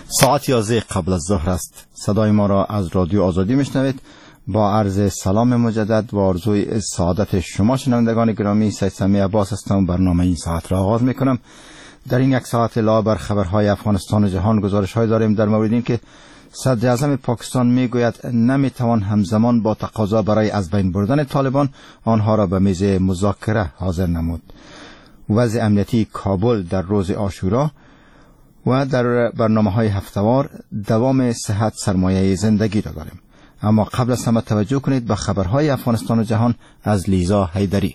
ساعت 11 قبل از ظهر است. صدای ما را از رادیو آزادی میشنوید. با عرض سلام مجدد و آرزوی سعادت شما شنوندگان گرامی، سید سمیع عباس هستم. برنامه این ساعت را آغاز میکنم. در این یک ساعت لا بر خبرهای افغانستان و جهان گزارش های داریم در مورد این که صدر اعظم پاکستان میگوید نمیتوان همزمان با تقاضا برای از بین بردن طالبان آنها را به میز مذاکره حاضر نمود. وضع امنیتی کابل در روز عاشورا و در برنامه‌های هفته‌وار دوام صحت سرمایه زندگی را داریم. اما قبل از همه توجه کنید به خبرهای افغانستان و جهان از لیزا حیدری.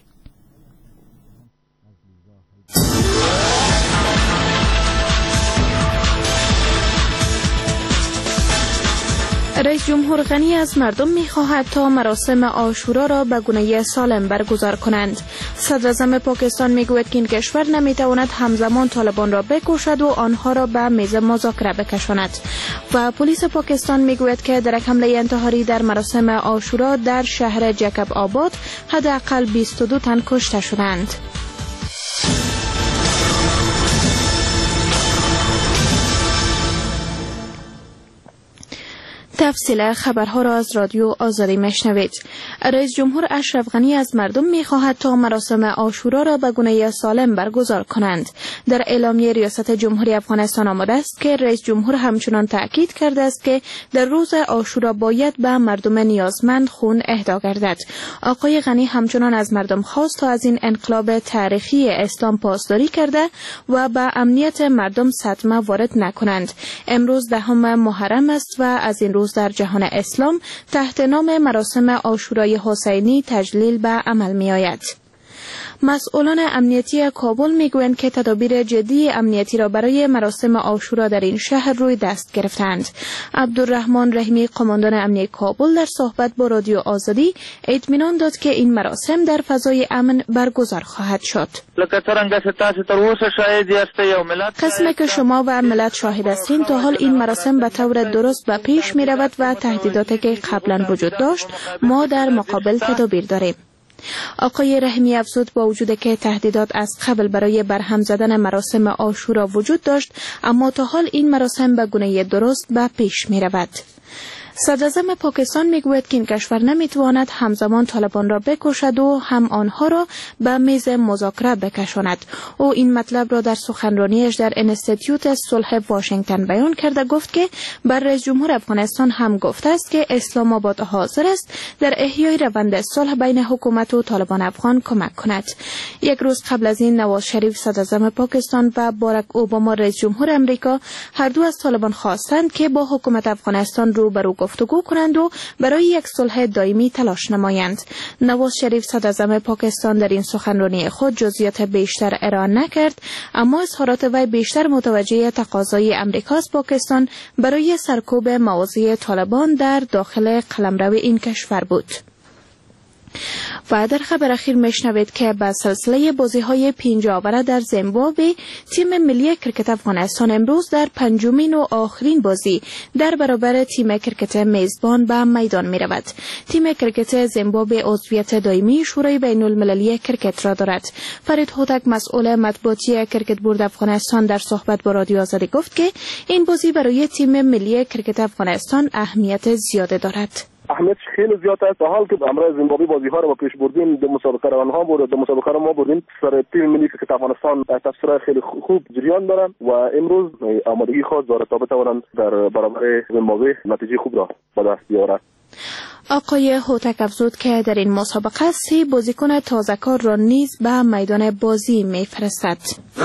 رئیس جمهور غنی از مردم می‌خواهد تا مراسم عاشورا را به گونه سالم برگزار کنند. صدر اعظم پاکستان میگوید که این کشور نمیتواند همزمان طالبان را بکشد و آنها را به میز مذاکره بکشاند. و پلیس پاکستان میگوید که در یک حمله انتحاری در مراسم عاشورا در شهر جکب آباد حداقل 22 تن کشته شدند. تفصیل خبرها را از رادیو آزادی میشنوید. رئیس جمهور اشرف غنی از مردم میخواهد تا مراسم عاشورا را به گونه سالم برگزار کنند. در اعلامیه ریاست جمهوری افغانستان آمده است که رئیس جمهور همچنان تاکید کرده است که در روز عاشورا باید به مردم نیازمند خون اهدا گردد. آقای غنی همچنان از مردم خواست تا از این انقلاب تاریخی اسلام پاسداری کرده و به امنیت مردم صدمه وارد نکنند. امروز 10 محرم است و از این روز در جهان اسلام تحت نام مراسم عاشورای حسینی تجلیل به عمل می آید. مسئولان امنیتی کابل میگویند که تدابیر جدی امنیتی را برای مراسم عاشورا در این شهر روی دست گرفتند. عبدالرحمن رحیمی قماندان امنیتی کابل در صحبت با رادیو آزادی اطمینان داد که این مراسم در فضای امن برگزار خواهد شد. قسمی که شما و ملت شاهد هستین، تا حال این مراسم به طور درست به پیش می رود و تهدیداتی که قبلا وجود داشت ما در مقابل تدابیر داریم. آقای رحیمی افزود با وجود که تهدیدات از قبل برای برهم زدن مراسم عاشورا وجود داشت، اما تا حال این مراسم به گونه درست به پیش می رود. صدر اعظم پاکستان میگوید که این کشور نمیتواند همزمان طالبان را بکشد و هم آنها را به میز مذاکره بکشاند. او این مطلب را در سخنرانیش در انستیتیوت صلح واشنگتن بیان کرده. گفت که بر رئیس جمهور افغانستان هم گفته است که اسلام آباد حاضر است در احیای روند صلح بین حکومت و طالبان افغان کمک کند. یک روز قبل از این نواز شریف صدر اعظم پاکستان و باراک اوباما رئیس جمهور امریکا هر دو از طالبان خواستند که با حکومت افغانستان روبرو گفتگو کنند و برای یک صلح دائمی تلاش نمایند. نواز شریف صدر اعظم پاکستان در این سخنرانی خود جزئیات بیشتر ارائه نکرد، اما اظهارات وی بیشتر متوجه تقاضای امریکا از پاکستان برای سرکوب مواضع طالبان در داخل قلمرو این کشور بود. و در خبر اخیر میشنوید که به سلسله بازی‌های 5 آوره در زیمبابوه تیم ملی کرکت افغانستان امروز در 5مین و آخرین بازی در برابر تیم کرکت میزبان به میدان می‌رود. تیم کرکت زیمبابوه عضویت دائمی شورای بین‌المللی کرکت را دارد. فرید هوتک مسئول مطبوعاتی کرکت بورد افغانستان در صحبت با رادیو آزادی گفت که این بازی برای تیم ملی کرکت افغانستان اهمیت زیاده دارد. اهمیت خیلی زیاد است. در حال که امروز زیمبابوه بازی‌ها رو با پیش بردیم، دو مسابقه رو آنها برد، دو مسابقه رو ما بردیم. سر تیم ملی کرکت افغانستان تفسیر خیلی خوب جریان دارن و امروز آمادگی خود داره تا بتوانند در برابر زیمبابوه نتیجه خوب را به دست بیارند. آقای هوتک افزود که در این مسابقه 3 بازیکن تازه‌کار را نیز به میدان بازی می‌فرستد.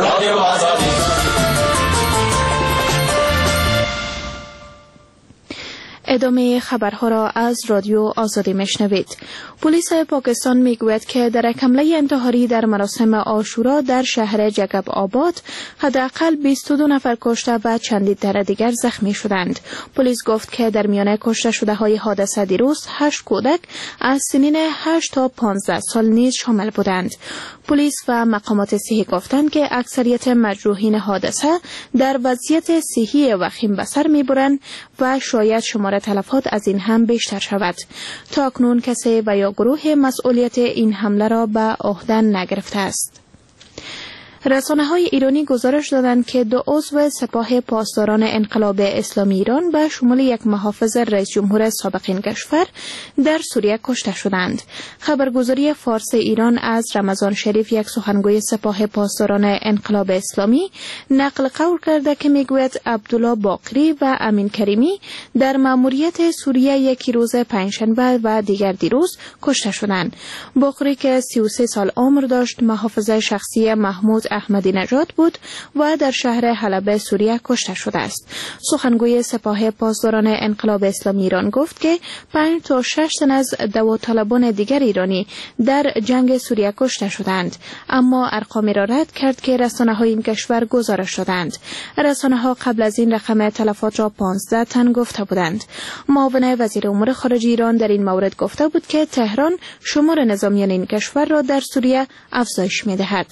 ادامه خبرها را از رادیو آزادی میشنوید. پلیس پاکستان میگوید که در یک حمله انتحاری در مراسم عاشورا در شهر جکب آباد حداقل 22 نفر کشته و چندین تن دیگر زخمی شدند. پلیس گفت که در میان کشته شده های حادثه دیروز 8 کودک از سنین 8 تا 15 سال نیز شامل بودند. پلیس و مقامات صحی گفتند که اکثریت مجروحین حادثه در وضعیت صحی وخیم به سر میبرند و شاید شمار تلفات از این هم بیشتر شود. تا اکنون کسی و یا گروه مسئولیت این حمله را به عهده نگرفته است. رسانه‌های ایرانی گزارش دادند که 2 عضو سپاه پاسداران انقلاب اسلامی ایران به شمول یک محافظ رئیس جمهور سابق این کشور در سوریه کشته شدند. خبرگزاری فارس ایران از رمضان شریف، یک سخنگوی سپاه پاسداران انقلاب اسلامی، نقل قول کرده که میگوید عبدالله باقری و امین کریمی در مأموریت سوریه یکی روز پنجشنبه و دیگر دیروز کشته شدند. باقری که 33 سال عمر داشت، محافظ شخصی محمود احمدی نژاد بود و در شهر حلب سوریه کشته شده است. سخنگوی سپاه پاسداران انقلاب اسلامی ایران گفت که 5 تا 6 تن از داوطلبان دیگر ایرانی در جنگ سوریه کشته شدند، اما ارقامی را رد کرد که رسانه‌های این کشور گزارش دادند. رسانه‌ها قبل از این رقم تلفات را 15 تن گفته بودند. معاون وزیر امور خارجه ایران در این مورد گفته بود که تهران شمار نظامیان این کشور را در سوریه افزایش می‌دهد.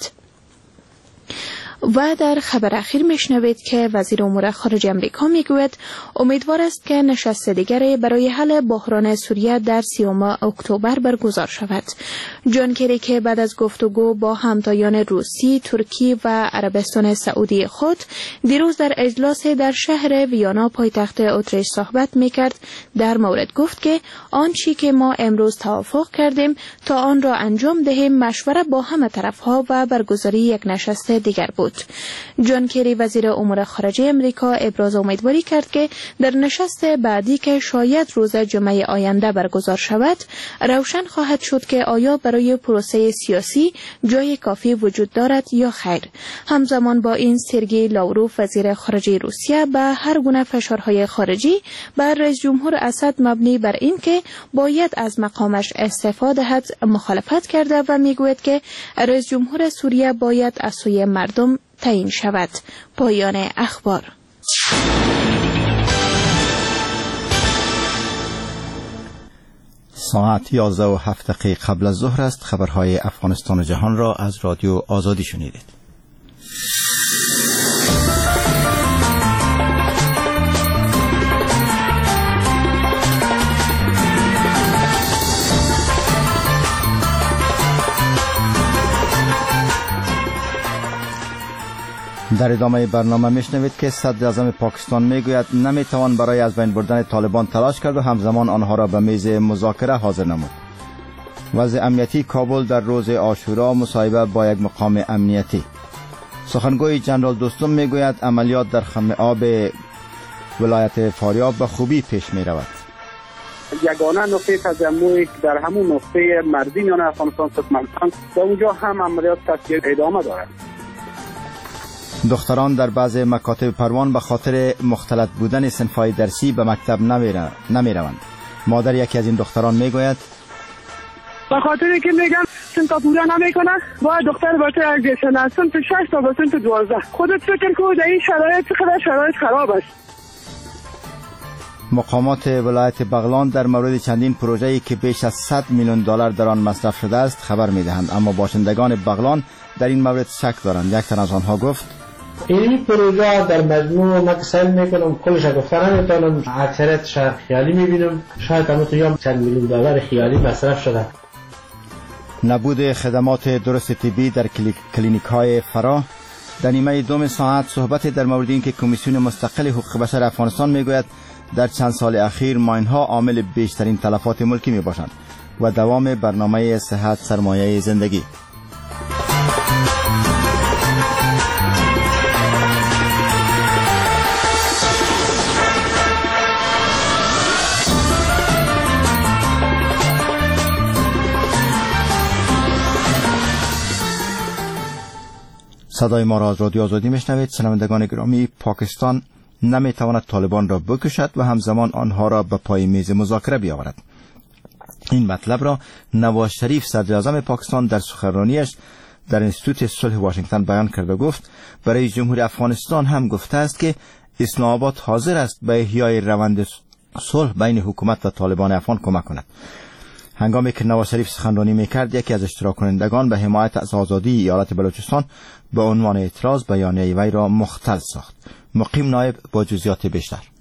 و در خبر اخیر میشنوید که وزیر امور خارجه امریکا میگوید امیدوار است که نشست دیگری برای حل بحران سوریه در 30 اکتبر برگزار شود. جان کری که بعد از گفتگو با همتایان روسی، ترکی و عربستان سعودی خود دیروز در اجلاس در شهر ویانا پایتخت اتریش صحبت میکرد، در مورد گفت که آنچه که ما امروز توافق کردیم تا آن را انجام دهیم مشوره با همه طرفها و برگزاری یک نشست دیگر بود. جان کری وزیر امور خارجه امریکا ابراز امیدواری کرد که در نشست بعدی که شاید روز جمعه آینده برگزار شود روشن خواهد شد که آیا برای پروسه سیاسی جای کافی وجود دارد یا خیر. همزمان با این سرگئی لاوروف وزیر خارجه روسیه به هر گونه فشارهای خارجی بر رئیس جمهور اسد مبنی بر این که باید از مقامش استعفا دهد مخالفت کرده و میگوید که رئیس جمهور سوریه باید از سوی مردم تعیین شود. پایان اخبار. ساعت 11:07 قبل از ظهر است. خبرهای افغانستان و جهان را از رادیو آزادی شنیدید. در ادامه برنامه میشنوید که صدر اعظم پاکستان میگوید نمیتوان برای از بین بردن طالبان تلاش کرد و همزمان آنها را به میز مذاکره حاضر نمود. وضع امنیتی کابل در روز عاشورا، مصاحبه با یک مقام امنیتی. سخنگوی جنرال دوستم میگوید عملیات در خم آب ولایت فاریاب به خوبی پیش می رود. یگانه نقطه تجمع در همون نقطه مرزی میان افغانستان ترکمنستان و اونجا هم عملیات تصفیه ادامه دارد. دختران در بعض مکاتب پروان به خاطر مختلط بودن صنف‌های درسی به مکتب نمیروند. مادر یکی از این دختران میگوید به خاطر که میگن صنف پورا نمیکنه، باید دختر باشه از صنف 6 تا به صنف 12. خودت فکر کن در این شرایط چقدر شرایط خراب است. مقامات ولایت بغلان در مورد چندین پروژه‌ای که بیش از 100 میلیون دلار در آن مصرف شده است خبر میدهند، اما باشندگان بغلان در این مورد شک دارند. یک تن از آنها گفت این پروژه در مجموع ما که سعی میکنم کلش گفتن نمیتونم، اکثریتش خیالی میبینم، شاید هم تو چند میلیون دلار خیالی مصرف شده. نبود خدمات درست طبی در کلینیک‌های فرا. در نیمه دوم ساعت صحبت در مورد اینکه کمیسیون مستقل حقوق بشر افغانستان میگوید در چند سال اخیر ماین‌ها عامل بیشترین تلفات ملکی میباشند و دوام برنامه صحت سرمایه زندگی. صدای ما را از رادیو آزادی میشنوید. شنوندگان گرامی، پاکستان نمیتواند طالبان را بکشد و همزمان آنها را به پای میز مذاکره بیاورد. این مطلب را نواز شریف صدر اعظم پاکستان در سخنرانیش در انستیتوت صلح واشنگتن بیان کرد و گفت برای جمهوری افغانستان هم گفته است که اسلام آباد حاضر است به احیای روند صلح بین حکومت و طالبان افغان کمک کند. هنگامی که نواز شریف سخنرانی میکرد، یکی از اشتراک کنندگان به حمایت از آزادی ایالت بلوچستان به عنوان اعتراض بیانیه وی را مختل ساخت. مقیم نایب با جزئیات بیشتر.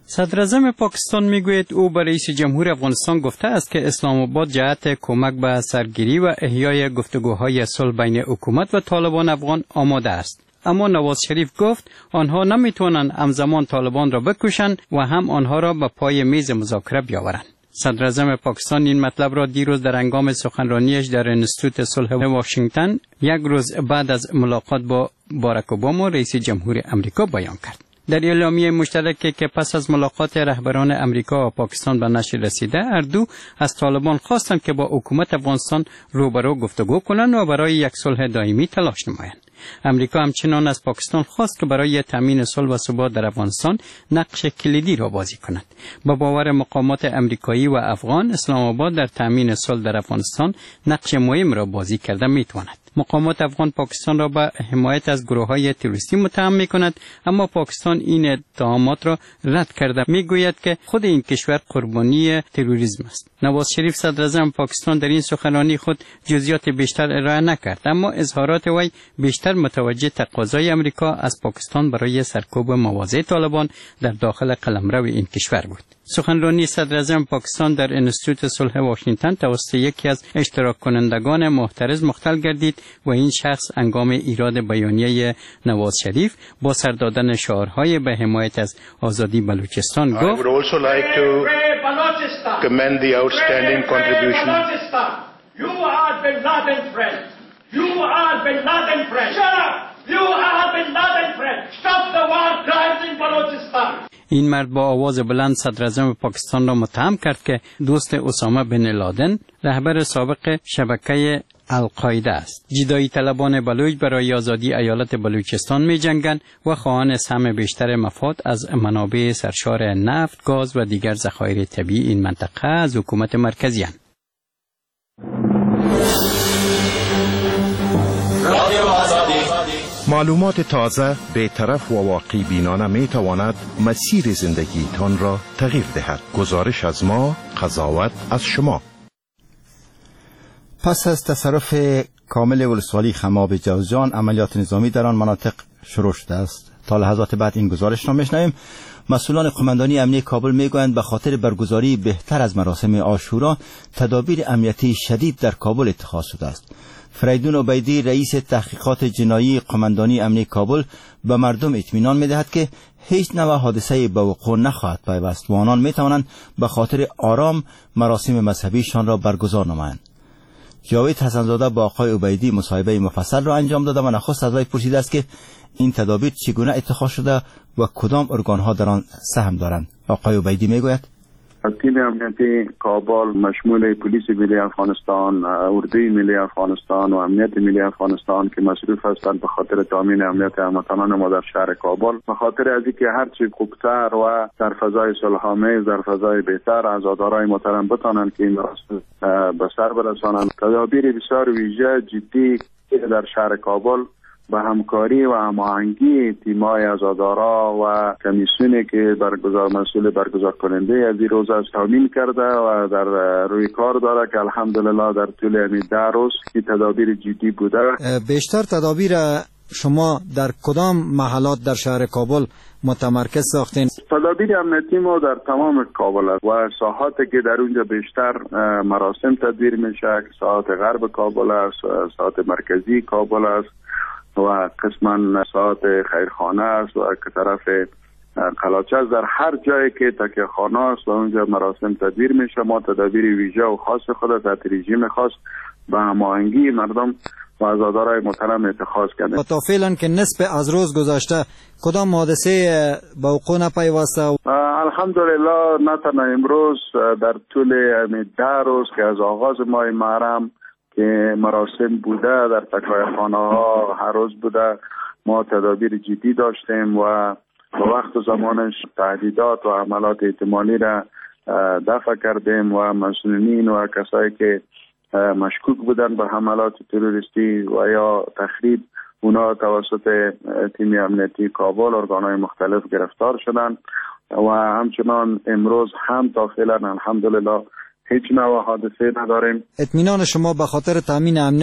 صدراعظم پاکستان میگوید او به رئیس جمهور افغانستان گفته است که اسلام آباد جهت کمک به سرگیری و احیای گفتگوهای صلح بین حکومت و طالبان افغان آماده است. اما نواز شریف گفت آنها نمیتونن همزمان طالبان را بکشند و هم آنها را به پای میز مذاکره بیاورند. صدراعظم پاکستان این مطلب را دیروز در هنگام سخنرانیش در انستیتوت صلح واشنگتن یک روز بعد از ملاقات با باراک اوباما رئیس جمهور امریکا بیان کرد. در اعلامیه مشترکی که پس از ملاقات رهبران امریکا و پاکستان به نشر رسیده، هر دو از طالبان خواستند که با حکومت افغانستان روبرو گفتگو کنند و برای یک صلح دائمی تلاش نمایند. امریکا همچنان از پاکستان خواست که برای تامین صلح و ثبات در افغانستان نقش کلیدی را بازی کند. با باور مقامات امریکایی و افغان، اسلام آباد در تامین صلح در افغانستان نقش مهم را بازی کرده میتواند. مقامات افغان پاکستان را به حمایت از گروه‌های تروریستی متهم می‌کند، اما پاکستان این اتهامات را رد کرده میگوید که خود این کشور قربانی تروریسم است. نواز شریف صدراعظم پاکستان در این سخنرانی خود جزئیات بیشتر ارائه نکرد، اما اظهارات وی بیشتر متوجه تقاضای امریکا از پاکستان برای سرکوب مواضع طالبان در داخل قلمرو این کشور بود. سخنرانی صدراعظم پاکستان در انستیتوت صلح واشنگتن توسط یکی از اشتراک کنندگان محترض مختل گردید و این شخص هنگام ایراد بیانیه نواز شریف با سر دادن شعارهای به حمایت از آزادی بلوچستان گفت این مرد با آواز بلند صدراعظم پاکستان را متهم کرد که دوست اسامه بن لادن، رهبر سابق شبکه القاعده است. جدایی طلبان بلوچ برای آزادی ایالت بلوچستان می جنگند و خواهان سهم بیشتر مفاد از منابع سرشار نفت، گاز و دیگر ذخایر طبیعی این منطقه از حکومت مرکزی هستند. معلومات تازه، بی‌طرف و واقعی بینانه می تواند مسیر زندگی تان را تغییر دهد. گزارش از ما، قضاوت از شما. پس از تصرف کامل ولسوالی خماب جوزجان، عملیات نظامی در آن مناطق شروع شده است. تا لحظات بعد این گزارش را میشنویم. مسئولان قماندانی امنیتی کابل میگویند به خاطر برگزاری بهتر از مراسم عاشورا، تدابیر امنیتی شدید در کابل اتخاذ شده است. فریدون عبیدی، رئیس تحقیقات جنایی قماندانی امنیتی کابل، به مردم اطمینان می‌دهد که هیچ نوع حادثه‌ای به وقوع نخواهد پیوست و آنان می‌توانند به خاطر آرام مراسم مذهبیشان را برگزار نمایند. جاوید حسن‌زاده با آقای عبیدی مصاحبه مفصل را انجام داده و نخست از وی پرسیده است که این تدابیر چگونه اتخاذ شده و کدام ارگان‌ها در آن سهم دارند. آقای عبیدی میگوید تیم امنیتی کابل مشمول پلیس ملی افغانستان، اردوی ملی افغانستان و امنیت ملی افغانستان که مصروف هستند به خاطر تامین امنیت هموطنان ما در شهر کابل، به خاطر از اینکه هرچی خوبتر و در فضای صلح‌آمیز، در فضای بهتر عزادارای محترم بتانند که این مراسم به سر برسانند، تدابیر بسیار ویژه جدی در شهر کابل به همکاری و هماهنگی تیم‌های عزادارا و کمیسیونی که مسئول برگزار کننده از این روز است تامین کرده و در روی کار داره که الحمدلله در طول این 10 روز که تدابیر جدی بوده. بیشتر تدابیر شما در کدام محلات در شهر کابل متمرکز ساختین؟ تدابیر امنیتی ما در تمام کابل است و ساحاتی که در اونجا بیشتر مراسم تدبیر میشه، ساحات غرب کابل است، ساحات مرکزی کابل است و قسما ساعت خیرخانه است و که طرف قلاچه است. در هر جایی که تکیه خانه است و اونجا مراسم تدبیر میشه، ما تدابیر ویژه و خاص خود تحت رژیم خاص به هماهنگی مردم و عزادارای محترم اتخاذ کردیم. تا فعلا که نصف از روز گذشته کدام حادثه به وقوع نپیوسته؟ الحمدلله نه تنها امروز، در طول 10 روز که از آغاز ماه محرم که مراسم بوده در تکیه خانه ها هر روز بوده، ما تدابیر جدی داشتیم و به وقت و زمانش تهدیدات و حملات احتمالی را دفع کردیم و مسئولین و کسایی که مشکوک بودن به حملات تروریستی و یا تخریب، اونا توسط تیم امنیتی کابل ارگانهای مختلف گرفتار شدن و همچنان امروز هم تا فعلا الحمدلله هیچ نوع حادثه نداریم. اطمینان شما به خاطر تامین امنیت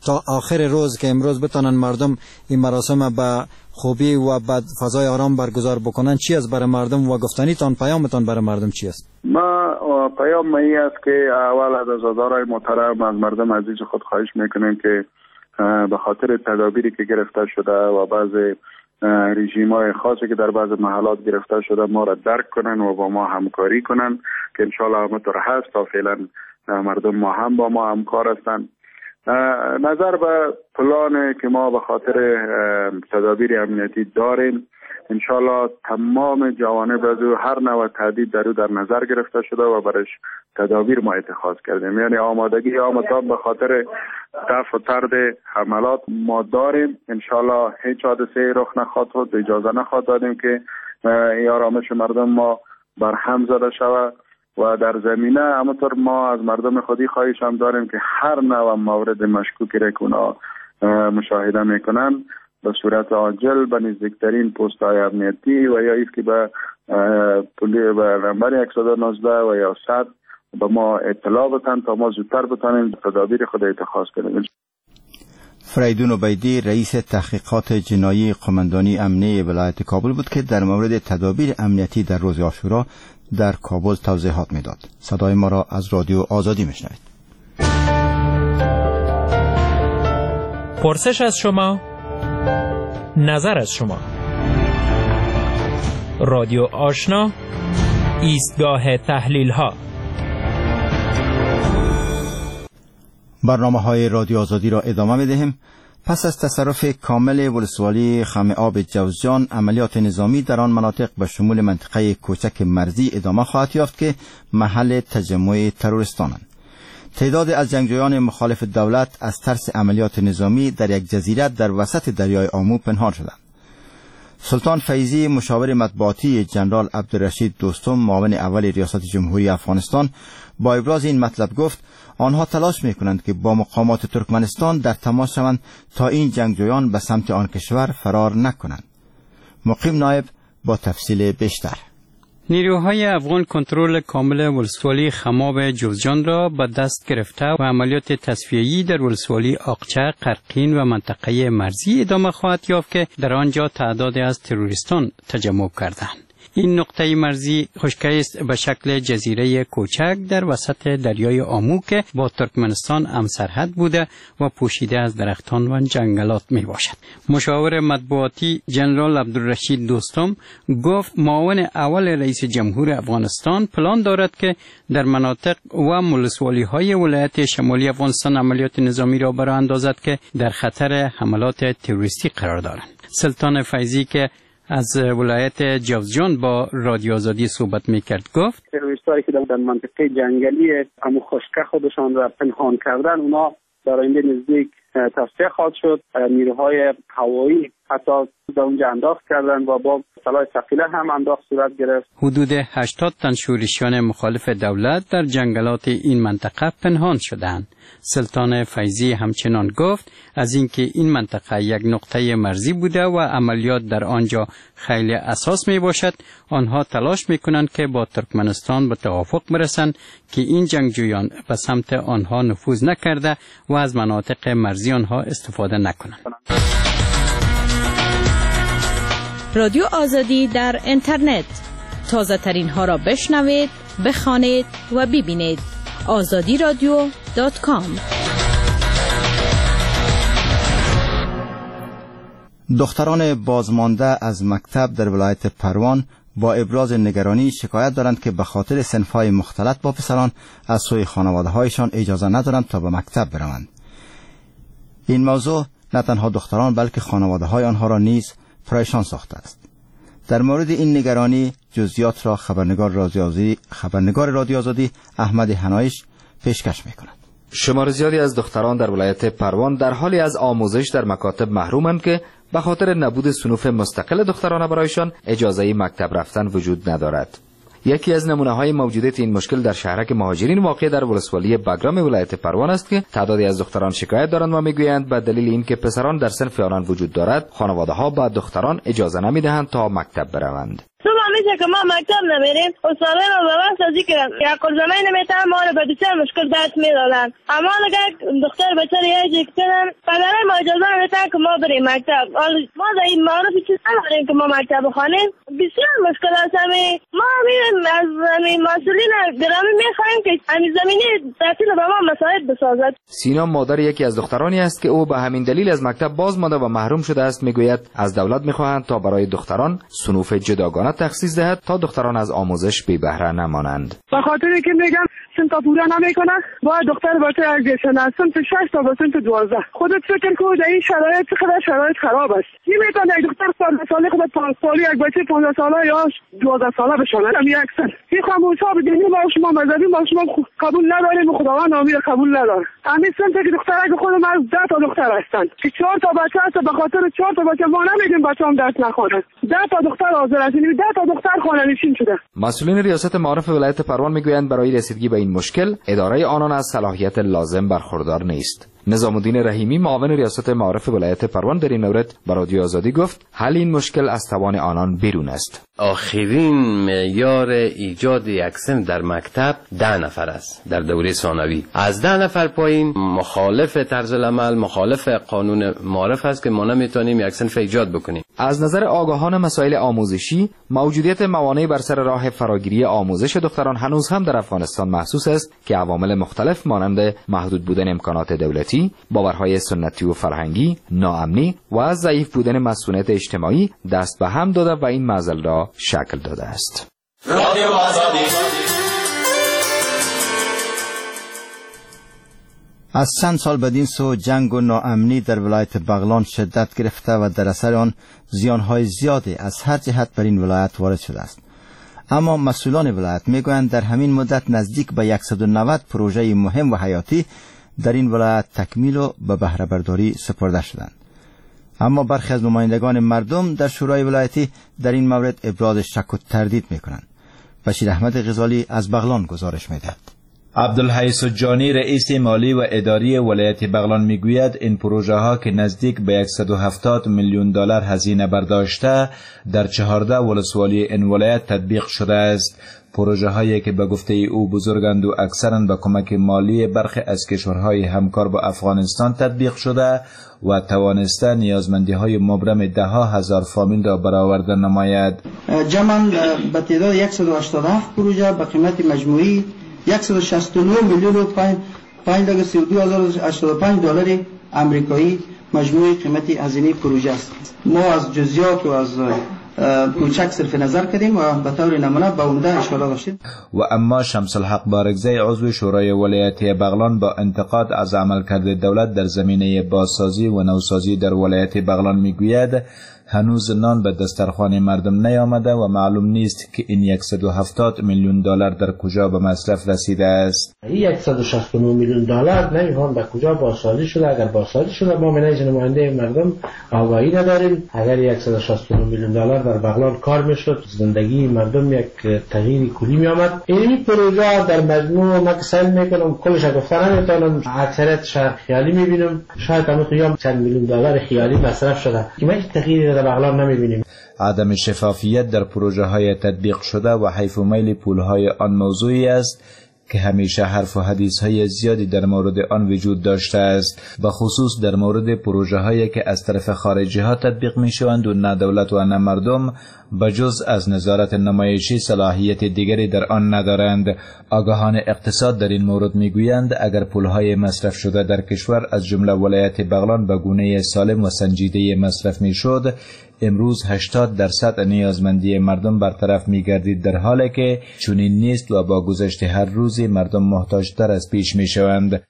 تا آخر روز که امروز بتونن مردم این مراسم به خوبی و بعد فضای آرام برگزار بکنن، چی است برای مردم و گفتنیتان پیامتان برای مردم چی است؟ ما پیام این است که اول از عزادارای محترم از مردم عزیز خود خواهش میکنیم که به خاطر تدابیری که گرفته شده و بعض رژیم‌های خاصی که در بعض محلات گرفته شده ما را درک کنن و با ما همکاری کنن که انشالله همطور هست تا فعلا مردم ما هم با ما همکار هستند. نظر به پلان که ما به خاطر تدابیر امنیتی داریم، انشالله تمام جوانب از هر نوع تهدید در نظر گرفته شده و برش تدابیر ما اتخاذ کردیم. یعنی آمادگی آمدان به خاطر دفع و طرد حملات ما داریم. انشالله هیچ حادثه رخ نخواهد داد، اجازه نخواهد دادیم که این آرامش مردم ما برهم زده شود و در زمینه همونطور ما از مردم خودی خواهش هم داریم که هر نوع مورد مشکوکی را که اونا مشاهده میکنن به صورت عاجل به نزدیکترین پست‌های امنیتی و یا ایست که به نمبر 119 و یا 100 به ما اطلاع بدن تا ما زودتر بتانیم تدابیر خود اتخاذ کنیم. فریدون عبیدی رئیس تحقیقات جنایی قماندانی امنیه ولایت کابل بود که در مورد تدابیر امنیتی در روز عاشورا در کابل توضیحات میداد. صدای ما را از رادیو آزادی میشنوید. پرسش از شما، نظر از شما. رادیو آشنا، ایستگاه تحلیل ها. برنامه‌های رادیو آزادی را ادامه می‌دهیم. پس از تصرف کامل ولسوالی خم آب جوزجان، عملیات نظامی در آن مناطق به شمول منطقه کوچک مرزی ادامه خواهد یافت که محل تجمع تروریستانند. تعداد از جنگجویان مخالف دولت از ترس عملیات نظامی در یک جزیره در وسط دریای آمو پنهان شدند. سلطان فیضی مشاور مطبوعاتی جنرال عبدالرشید دوستم معاون اول ریاست جمهوری افغانستان با ابراز این مطلب گفت آنها تلاش می‌کنند که با مقامات ترکمنستان در تماس شوند تا این جنگجویان به سمت آن کشور فرار نکنند. مقیم نایب با تفصیل بیشتر. نیروهای افغان کنترل کامل ولسوالی خماب جوزجان را به دست گرفته و عملیات تصفیه‌ای در ولسوالی آقچه، قرقین و منطقه مرزی ادامه خواهد یافت که در آنجا تعدادی از تروریستان تجمع کردند. این نقطه مرزی خشکی است به شکل جزیره کوچک در وسط دریای آمو که با ترکمنستان همسرحد بوده و پوشیده از درختان و جنگلات می باشد. مشاور مطبوعاتی جنرال عبدالرشید دوستم گفت معاون اول رئیس جمهور افغانستان پلان دارد که در مناطق و ولسوالی های ولایت شمالی افغانستان عملیات نظامی را برآ اندازد که در خطر حملات تروریستی قرار دارند. سلطان فیضی که از ولایت جوزجان با رادیو آزادی صحبت میکرد گفت تروریستایی که در منطقه جنگلی همو خشکه خودشان را پنهان کردن، اونا در آینده نزدیک تصفیه خواهد شد. نیروهای هوایی حتی در اونجا انداخت کردن و با سلاح ثقیله هم انداخت صورت گرفت. حدود 80 تن شورشیان مخالف دولت در جنگلات این منطقه پنهان شدند. سلطان فیضی همچنان گفت از اینکه این منطقه یک نقطه مرزی بوده و عملیات در آنجا خیلی اساس می باشد، آنها تلاش می کنند که با ترکمنستان به توافق برسند که این جنگجویان به سمت آنها نفوذ نکرده و از مناطق مرزی آنها استفاده نکنند. رادیو آزادی در اینترنت، تازه ترین ها را بشنوید، بخوانید و ببینید. azadiradio.com. دختران بازمانده از مکتب در ولایت پروان با ابراز نگرانی شکایت دارند که به خاطر صنف‌های مختلط با پسران از سوی خانواده‌هایشان اجازه ندارند تا به مکتب بروند. این موضوع نه تنها دختران بلکه خانواده‌های آنها را نیز پریشان ساخته است. در مورد این نگرانی جزئیات را خبرنگار رادیو آزادی احمد حنایش پیشکش می‌کند. شمار زیادی از دختران در ولایت پروان در حالی از آموزش در مکاتب محرومند که به خاطر نبود صنوف مستقل دخترانه برایشان اجازه مکتب رفتن وجود ندارد. یکی از نمونه‌های موجودیت این مشکل در شهرک مهاجرین واقع در ولسوالی بگرام ولایت پروان است که تعدادی از دختران شکایت دارند و میگویند به دلیل اینکه پسران در صنف آنان وجود دارد، خانواده‌ها به دختران اجازه نمی‌دهند تا مکتب بروند. صبح میشه که ما مکتب نمیریم استادان ما به واسه از اینکه یک زمین نمیتونن ما رو به بسیار مشکل درس میدادن. اما اگر دختر بچه یه کنن پدرای ما اجازه نمیتونن که ما بریم مکتب. ما در این معرفی چیز نداریم که ما مکتب بخوانیم. بسیار مشکل است. ما از مسئولین گرامی میخوایم که همین زمینی تحصیل به ما مساعد بسازد. سینا مادر یکی از دخترانی است که او به همین دلیل از مکتب باز مانده و محروم شده است. میگوید از دولت میخواهند تا برای دختران صنوف جداگانه تخصیص دهد تا دختران از آموزش بی بهره نمانند. به خاطر که میگم سنت پورا نمیکنه باید دختر باشه از سنت 6 تا به سنت 12. خودت فکر کن در این شرایط چقدر شرایط خراب است. نمیتونه یک دختر سالی خود 5 سالی یک بچه 15 ساله یا 12 ساله بشونه. یک سن این خاموشا به دینی ما شما مذهبی ما شما قبول نداریم و خداوند امیر قبول نداره. همین سنت که دختر که خودم از 10 تا دختر هستند که 4 تا بچه است به خاطر 4 تا بچه ما نمیگیم بچه‌ام درس نخونه. 10 تا دختر حاضر است. 10 تا دختر خانه نشین شده. مسئولین ریاست معارف ولایت پروان میگویند برای رسیدگی به این مشکل اداره آنان از صلاحیت لازم برخوردار نیست. نظام الدین رحیمی معاون ریاست معارف ولایت پروان در این مورد به رادیو آزادی گفت حل این مشکل از توان آنان بیرون است. آخرین معیار ایجاد یک سن در مکتب 10 نفر است در دوره ثانوی. از 10 نفر پایین مخالف طرز العمل، مخالف قانون معارف است که ما نمیتونیم یک صنف ایجاد بکنیم. از نظر آگاهان مسائل آموزشی موجودیت موانعی بر سر راه فراگیری آموزش دختران هنوز هم در افغانستان محسوس است که عوامل مختلف مانند محدود بودن امکانات دولتی، باورهای سنتی و فرهنگی، ناامنی و ضعیف بودن مسئولیت اجتماعی دست به هم داده و این معضل را شکل داده است. رادیو آزادی. از چند سال بدین سو جنگ و ناامنی در ولایت بغلان شدت گرفته و در اثر آن زیانهای زیادی از هر جهت بر این ولایت وارد شده است. اما مسئولان ولایت میگویند در همین مدت نزدیک به 190 پروژه مهم و حیاتی در این ولایت تکمیل و به بهره برداری سپرده شدند. اما برخی از نمایندگان مردم در شورای ولایتی در این مورد ابراز شک و تردید میکنند. بشیر احمد غزالی از بغلان گزارش میدهد. عبدالحی سجانی رئیس مالی و اداری ولایت بغلان میگوید این پروژه ها که نزدیک به 170 میلیون دلار هزینه برداشته در 14 ولسوالی این ولایت تطبیق شده است. پروژه هایی که به گفته او بزرگند و اکثرا با کمک مالی برخی از کشورهای همکار با افغانستان تطبیق شده و توانسته نیازمندی های مبرم 10,000 فامیل را برآورده نماید. جمعاً به تعداد 187 پروژه به قیمت مجموعی 169 میلیون و 5,32,085 دلار آمریکایی مجموعی قیمت هزینه پروژه است. ما از جزئیات و از کوچک صرف نظر کردیم و به طور نمونه به عمده اشاره داشتیم. و اما شمس الحق بارگزی عضو شورای ولایتی بغلان با انتقاد از عملکرد دولت در زمینه بازسازی و نوسازی در ولایت بغلان میگوید هنوز نان به دسترخوان مردم نیامده و معلوم نیست که این 170 میلیون دلار در کجا به مصرف رسیده است. این 169 میلیون دلار نمی‌دونم به کجا بازسازی شده. اگر بازسازی شده ما منیج نماینده مردم آگاهی نداریم. اگر 169 میلیون دلار در بغلان کار میشد زندگی مردم یک تغییر کلی میآمد. این پروژه در مجموع ما سعی میکنم کلش گفتن نمیتونم اکثریتش خیالی میبینم. شاید هم خیام چند میلیون دلار خیالی مصرف شده که ما تغییری در بغلان نمیبینیم. عدم شفافیت در پروژه های تطبیق شده و حیف و میل پول های آن موضوعی است که همیشه حرف و حدیث های زیادی در مورد آن وجود داشته است، به خصوص در مورد پروژه هایی که از طرف خارجی ها تطبیق می شوند و نه دولت و نه مردم بجز از نظارت نمایشی صلاحیت دیگری در آن ندارند. آگاهان اقتصاد در این مورد می گویند اگر پول های مصرف شده در کشور از جمله ولایت بغلان به گونه سالم و سنجیده مصرف می شد، امروز 80% نیازمندی مردم برطرف می گردید، در حالی که چنین نیست و با گذشت هر روزی مردم محتاجتر از پیش می شوند.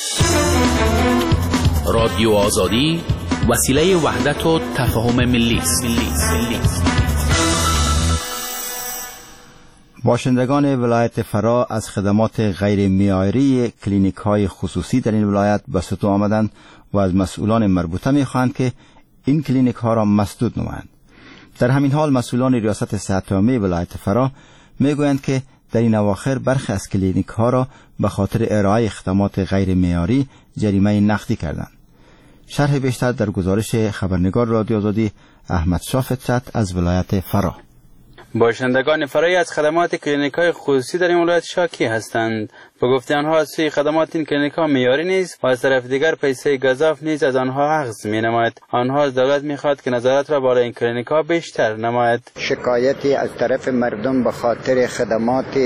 رادیو آزادی وسیله وحدت و تفاهم ملی است. باشندگان ولایت فرا از خدمات غیر معیاری کلینیک های خصوصی در این ولایت به سطوح آمدند و از مسئولان مربوطه می خواهند که این کلینیک ها را مسدود نمایند. در همین حال مسئولان ریاست صحت عامه ولایت فرا می گویند که در این اواخر برخی از کلینیک ها را به خاطر ارائه خدمات غیر معیاری جریمه نقدی کردند. شرح بیشتر در گزارش خبرنگار رادیو آزادی احمد شاه فطرت از ولایت فرا. باشندگان فراری از خدمات کلینیک‌های خصوصی در این ولایت شاکی هستند. به گفته آنها از سوی خدمات این کلینیک‌ها معیاری نیست و از طرف دیگر پیسه گزاف نیز از آنها اخذ می‌نماید. آنها از دولت می‌خواد که نظارت را بالای این کلینیک‌ها بیشتر نماید. شکایتی از طرف مردم به خاطر خدمات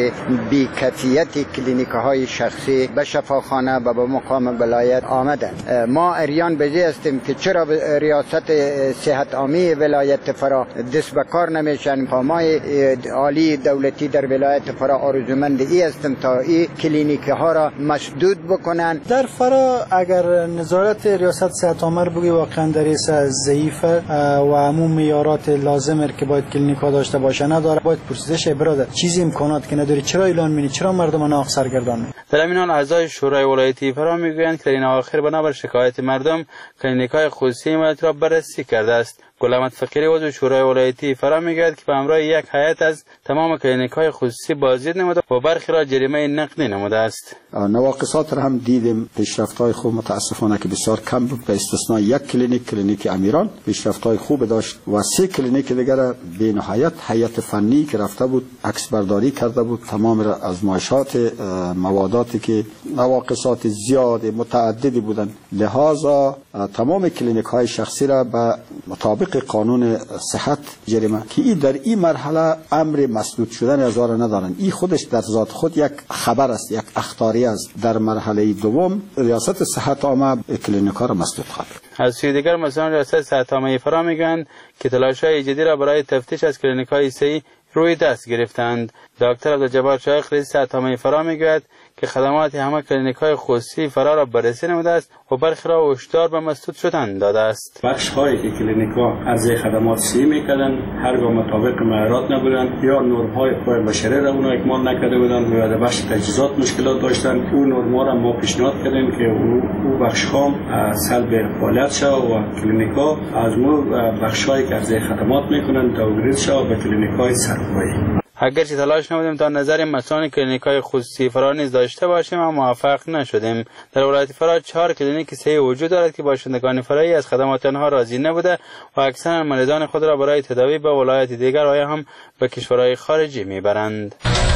بی‌کیفیت کلینیک‌های شخصی به شفاخانه و به مقام ولایت آمدند. ما اریان بزی هستیم که چرا ریاست صحت عامه ولایت فرا دست به کار نمیشن. مقامات عالی دولتی در ولایت فرا آرزومند ای هستیم تا این کلینیک‌ها را مسدود بکنن. در فرا اگر نظارت ریاست صحت عامه بگی واقعا در این ضعیفه و عموم معیارات لازم که باید کلینیک‌ها داشته باشه نداره. باید پرسیدش برادر چیزی امکانات که نداری چرا اعلان می‌کنی، چرا مردم ناق سرگردان می‌کنی؟ در همین حال اعضای شورای ولایتی فرا میگویند که در این اواخر بنابر شکایت مردم کلینیک‌های خصوصی ولایت را بررسی کرده است. گل احمد فقیری عضو شورای ولایتی فرا میگوید که به همراه یک هیئت از تمام کلینیک‌های خصوصی بازدید نموده و برخی را جریمه نقدی نموده است. نواقصات را هم دیدیم. پیشرفت‌های خوب متاسفانه که بسیار کم بود، به استثنای یک کلینیک امیران پیشرفت‌های خوب داشت و 3 کلینیک دیگر به نهایت هیئت فنی که رفته بود عکس برداری کرده بود تمام آزمایشات مواداتی که نواقصات زیاد متعددی بودند. لذا تمام کلینیک‌های شخصی را به مطابق قانون صحت جریمه که این در این مرحله امر مسدود شدن از آن ندارند. این خودش در ذات خود یک خبر است، یک اخطاری است. در مرحله دوم ریاست صحت عامه کلینیک‌ها را مسدود خواهد. از سوی دیگر مسئولان ریاست صحت عامه فرا میگویند که تلاش‌های جدی را برای تفتیش از کلینیک‌های صحی روی دست گرفتند. دکتر عبدالجبار شایخ رئیس صحت عامه فرا میگوید که خدمات همه کلینیک‌های خصوصی فرا را بررسی نموده است و برخی را هشدار به مسدود شدن داده است. بخش‌هایی که کلینیک‌ها عرضه خدمات صحی می‌کردند هرگاه مطابق معیارات نبودند یا نرم‌های حقوق بشری را اونها اکمال نکرده بودند و در بخش تجهیزات مشکلات داشتند. اون نرم‌ها را ما پیشنهاد کردیم که او بخش‌ها سلب فعالیت شود و کلینیک‌ها از مو بخش‌هایی که عرضه خدمات می‌کنند تغییر شود به کلینیک‌های سرپایی. اگرچه تلاش نمودیم تا نظر مسئولان کلینیک‌های خصوصی فرا نیز داشته باشیم اما موفق نشدیم. در ولایت فرا 4 کلینیک صحی وجود دارد که باشندگان فرایی از خدمات آنها راضی نبوده و اکثر مریضان خود را برای تداوی به ولایت دیگر و یا هم به کشورهای خارجی میبرند.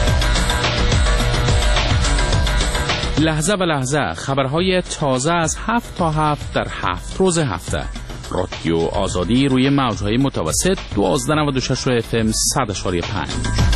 لحظه به لحظه خبرهای تازه از 7 تا 7 در 7 روز هفته. رادیو آزادی روی موج‌های متوسط 1296 FM 100.5.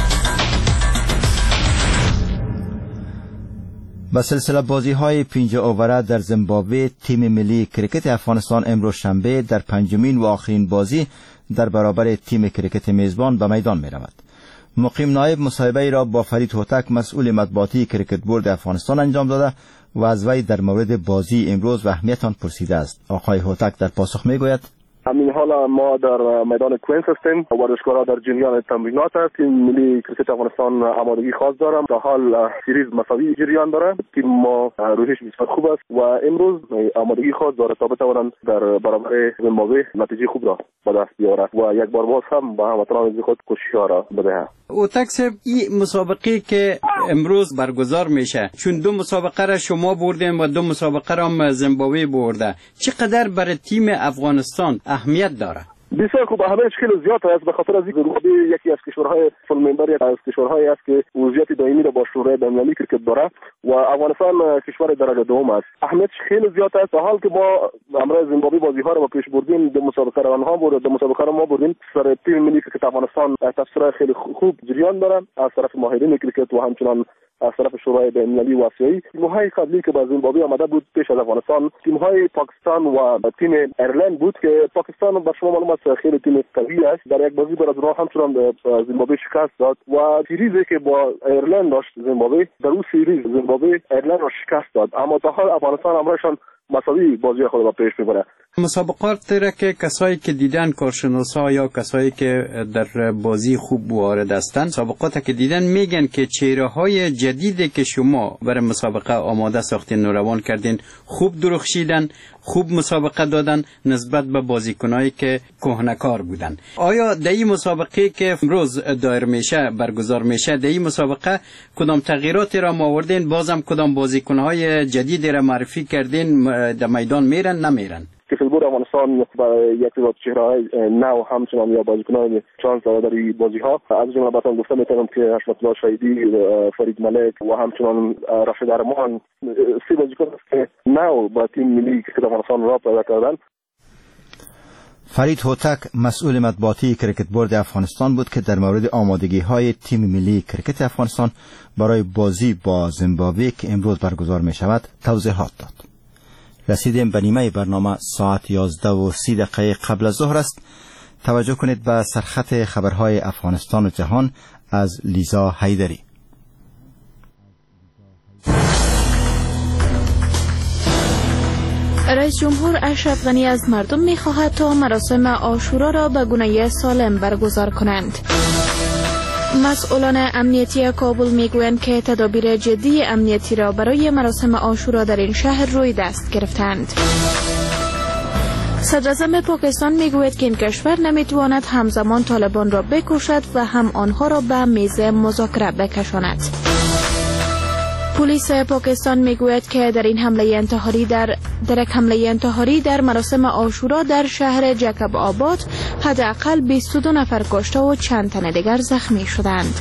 با سلسله بازی‌های 5 اووره در زیمبابوه تیم ملی کریکت افغانستان امروز شنبه در 5مین و آخرین بازی در برابر تیم کریکت میزبان به میدان می‌رود. مقیم نایب مصاحبه را با فرید هوتک مسئول مطبوعاتی کریکت بورد افغانستان انجام داده و از وی در مورد بازی امروز و اهمیت آن پرسیده است. آقای هوتک در پاسخ میگوید همین حالا ما در میدان کوینز هستیم. ورزشکارها در جریان تمرینات است. تیم ملی کریکت افغانستان آمادگی خاص دارم. تا حال سریز مساوی جریان داره. تیم ما روحش بسیار خوب است و امروز آمادگی خاص داره تا بتوانند در برابر زیمبابوه نتیجه خوب را به دست بیارند و یک بار باز هم به هموطنان خود کوشش‌ها را بدهند. هوتک صاحب این مسابقه که امروز برگزار میشه چون 2 مسابقه را شما بردین و 2 مسابقه را هم زیمبابوه برده، چقدر برای تیم افغانستان اهمیت داره؟ بسیار خوب، اهمیتش خیلی زیاد است به خاطر از اینکه زیمبابوه یکی از کشورهای فول ممبر از کشورهایی است که عضویت دائمی را با شورای بین‌المللی کریکت داره و افغانستان کشور درجه دوم است. اهمیتش خیلی زیاد است. در حال که ما امروز زیمبابوه بازی‌ها را با پیش بردیم 2 مسابقه را آنها برد 2 مسابقه را ما بردیم. سر تیم ملی کریکت افغانستان تفسیر خیلی خوب جریان داره از طرف ماهرین کریکت و همچنان از طرف شورای بین‌المللی و آسیایی. تیم‌های قبلی که با زیمبابوه آمده بود پیش از افغانستان تیم‌های پاکستان و تیم ایرلند بود که پاکستان با شما معلوم است خیلی تیم قوی است. در یک بازی برای اونها همچنان زیمبابوه شکست داد و سریزی که با ایرلند داشت زیمبابوه در اون سریز زیمبابوه ایرلند را شکست داد، اما تا حال افغانستان امرشان مساوی بازی خود را پیش میبره. مسابقات را که کسایی که دیدن کارشناسا یا کسایی که در بازی خوب وارد هستند مسابقات که دیدن میگن که چهره‌های جدیدی که شما برای مسابقه آماده ساختین نوروان کردین خوب درخشیدن، خوب مسابقه دادن نسبت به بازیکنایی که کهنه‌کار بودن. آیا در این مسابقه که امروز دایر میشه برگزار میشه در این مسابقه کدام تغییراتی را آوردین؟ بازم کدام بازیکن‌های جدیدی را معرفی کردین در میدان میرن نمیرن؟ که فوتبال افغانستان برای یک تعداد چهره‌های نو همچنان یا بازیکنان شانس داره در این بازی‌ها. از جمله مثلا گفته میتونم که حشمت الله شهیدی، فرید ملک و همچنان راشد ارمان سه بازیکن است که نو با تیم ملی کرکت افغانستان را پیدا کردن. فرید هوتک مسئول مطبوعاتی کرکت بورد افغانستان بود که در مورد آمادگی‌های تیم ملی کرکت افغانستان برای بازی با زیمبابوه که امروز برگزار می شود توضیحات داد. رسیدیم به نیمه برنامه، ساعت 11:30 قبل از ظهر است. توجه کنید به سرخط خبرهای افغانستان و جهان از لیزا حیدری. رئیس جمهور اشرف غنی از مردم می‌خواهد تا مراسم عاشورا را به گونه سالم برگزار کنند. مسئولان امنیتی کابل میگویند که تدابیر جدی امنیتی را برای مراسم عاشورا در این شهر روی دست گرفتند. صدراعظم پاکستان میگوید که این کشور نمیتواند همزمان طالبان را بکشد و هم آنها را به میز مذاکره بکشاند. پلیس پاکستان میگوید که در یک حمله انتحاری در مراسم عاشورا در شهر جکب آباد حداقل 22 نفر کشته و چند تن دیگر زخمی شدند.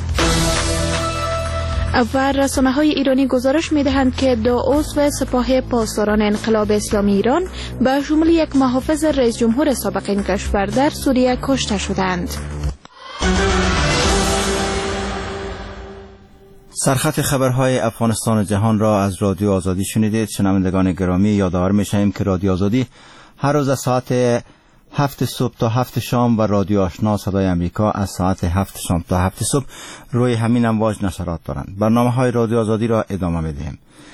و رسانه‌های ایرانی گزارش می‌دهند که 2 عضو سپاه پاسداران انقلاب اسلامی ایران به شمول یک محافظ رئیس جمهور سابق این کشور در سوریه کشته شدند. سرخط خبرهای افغانستان و جهان را از رادیو آزادی شنیدید. شنوندگان گرامی، یادآور می‌شویم که رادیو آزادی هر روز از ساعت 7 صبح تا 7 شام و رادیو آشنا صدای امریکا از ساعت 7 شام تا 7 صبح روی همین امواج نشرات دارند. برنامه‌های رادیو آزادی را ادامه می‌دهیم.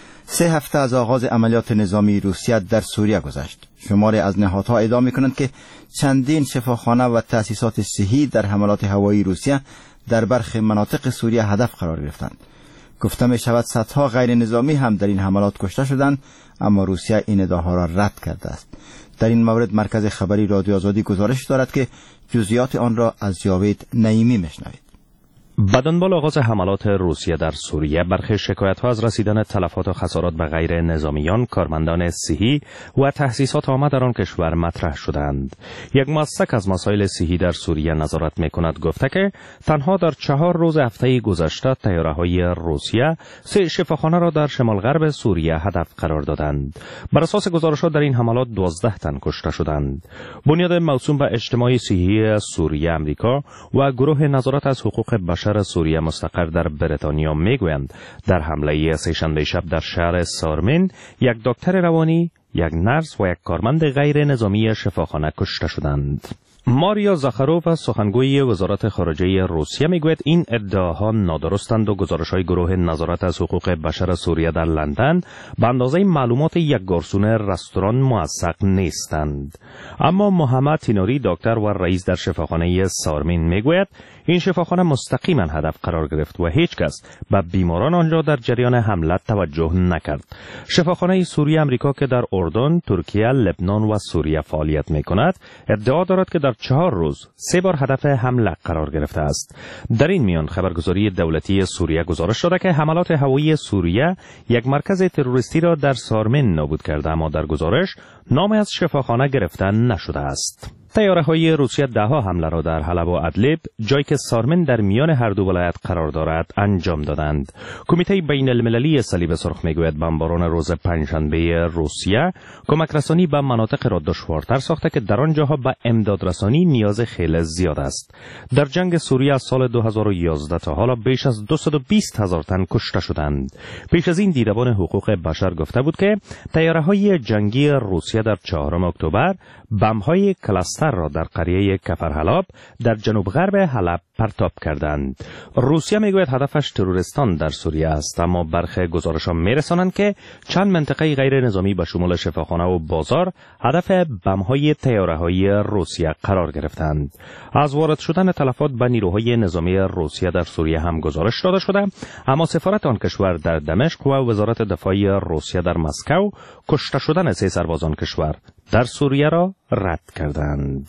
3 هفته از آغاز عملیات نظامی روسیه در سوریه گذشت. شماری از نهادها ادعا می‌کنند که چندین شفاخانه و تأسیسات صحی در حملات هوایی روسیه در برخی مناطق سوریه هدف قرار گرفتند. گفته می شود صدها غیر نظامی هم در این حملات کشته شدند، اما روسیه این ادعاها را رد کرده است. در این مورد مرکز خبری رادیو آزادی گزارش دارد که جزئیات آن را از جاوید نعیمی میشنوید. به دنبال آغاز حملات روسیه در سوریه، برخی شکایت‌ها از رسیدن تلفات و خسارات به غیر نظامیان، کارمندان صحی و تأسیسات عامه در آن کشور مطرح شدند. یک مؤسسه که از مسائل صحی در سوریه نظارت می‌کند گفته که تنها در 4 روز هفته گذشته طیاره‌های روسیه 3 شفاخانه را در شمال غرب سوریه هدف قرار دادند. بر اساس گزارش‌ها در این حملات 12 تن کشته شدند. بنیاد موسوم به اجتماع صحی سوریه آمریکا و گروه نظارت از حقوق بشر سوریه مستقر در بریتانیا میگویند در حمله سه‌شنبه شب در شهر سارمین 1 دکتر روانی، 1 نرس و 1 کارمند غیر نظامی شفاخانه کشته شدند. ماریا زاخاروف، سخنگوی وزارت خارجه روسیه، میگوید این ادعاها نادرستند و گزارش‌های گروه نظارت از حقوق بشر سوریه در لندن به اندازه معلومات یک گارسون رستوران موثق نیستند. اما محمد تینوری، دکتر و رئیس در شفاخانه سارمین، میگوید این شفاخانه مستقیما هدف قرار گرفت و هیچ کس به بیماران آنجا در جریان حمله توجه نکرد. شفاخانه سوریه آمریکا که در اردن، ترکیه، لبنان و سوریه فعالیت می‌کند، ادعا دارد که در 4 روز 3 بار هدف حمله قرار گرفته است. در این میان خبرگزاری دولتی سوریه گزارش داده که حملات هوایی سوریه یک مرکز تروریستی را در سارمین نابود کرده، اما در گزارش نام از شفاخانه گرفته نشده است. طیاره‌های روسیه 10 حمله را در حلب و ادلب، جایی که سارمن در میان هر دو ولایت قرار دارد، انجام دادند. کمیته بین المللی صلیب سرخ میگوید بمباران روز پنجشنبه روسیه کمک رسانی به مناطق را دشوارتر ساخته که در آنجاها به امداد رسانی نیاز خیلی زیاد است. در جنگ سوریه از سال 2011 تا حالا بیش از 220,000 تن کشته شدند. پیش از این دیدبان حقوق بشر گفته بود که طیاره‌های جنگی روسیه در 4 اکتبر بمب‌های کلاستر را در قریه کفرحلاب در جنوب غرب حلب پرتاب کردند. روسیه میگوید هدفش تروریستان در سوریه است، اما برخی گزارش‌ها میرسانند که چند منطقه غیر نظامی به شمول شفاخانه و بازار هدف بمب‌های طیاره‌های روسیه قرار گرفتند. از وارد شدن تلفات به نیروهای نظامی روسیه در سوریه هم گزارش داده شده، اما سفارت آن کشور در دمشق و وزارت دفاع روسیه در مسکو کشته شدن 3 سربازان کشور در سوریه را رد کردند.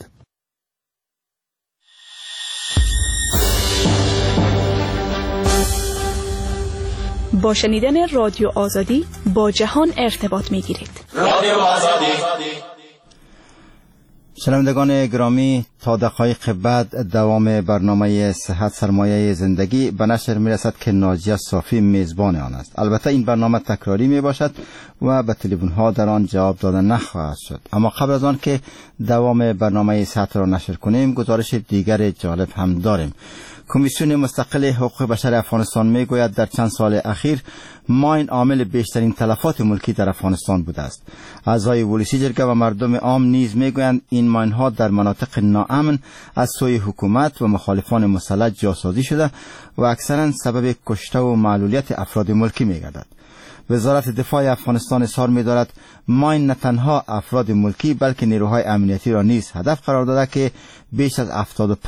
با شنیدن رادیو آزادی با جهان ارتباط می‌گیرید. رادیو آزادی شنوندگان گرامی، تا دقایق بعد دوام برنامه صحت سرمایه زندگی به نشر می رسد که ناجیه صافی میزبان آن است. البته این برنامه تکراری می باشد و به تلفن ها در آن جواب داده نخواهد شد. اما قبل از آن که دوام برنامه صحت را نشر کنیم، گزارش دیگر جالب هم داریم. کمیسیون مستقل حقوق بشر افغانستان می گوید در چند سال اخیر ماین عامل بیشترین تلفات ملکی در افغانستان بوده است. اعضای ولسی جرگه و مردم عام نیز می گویند این ماین ها در مناطق ناامن از سوی حکومت و مخالفان مسلح جاسازی شده و اکثرا سبب کشته و معلولیت افراد ملکی می گردد. وزارت دفاع افغانستان اظهار می دارد ماین نه تنها افراد ملکی بلکه نیروهای امنیتی را نیز هدف قرار داده که بیش از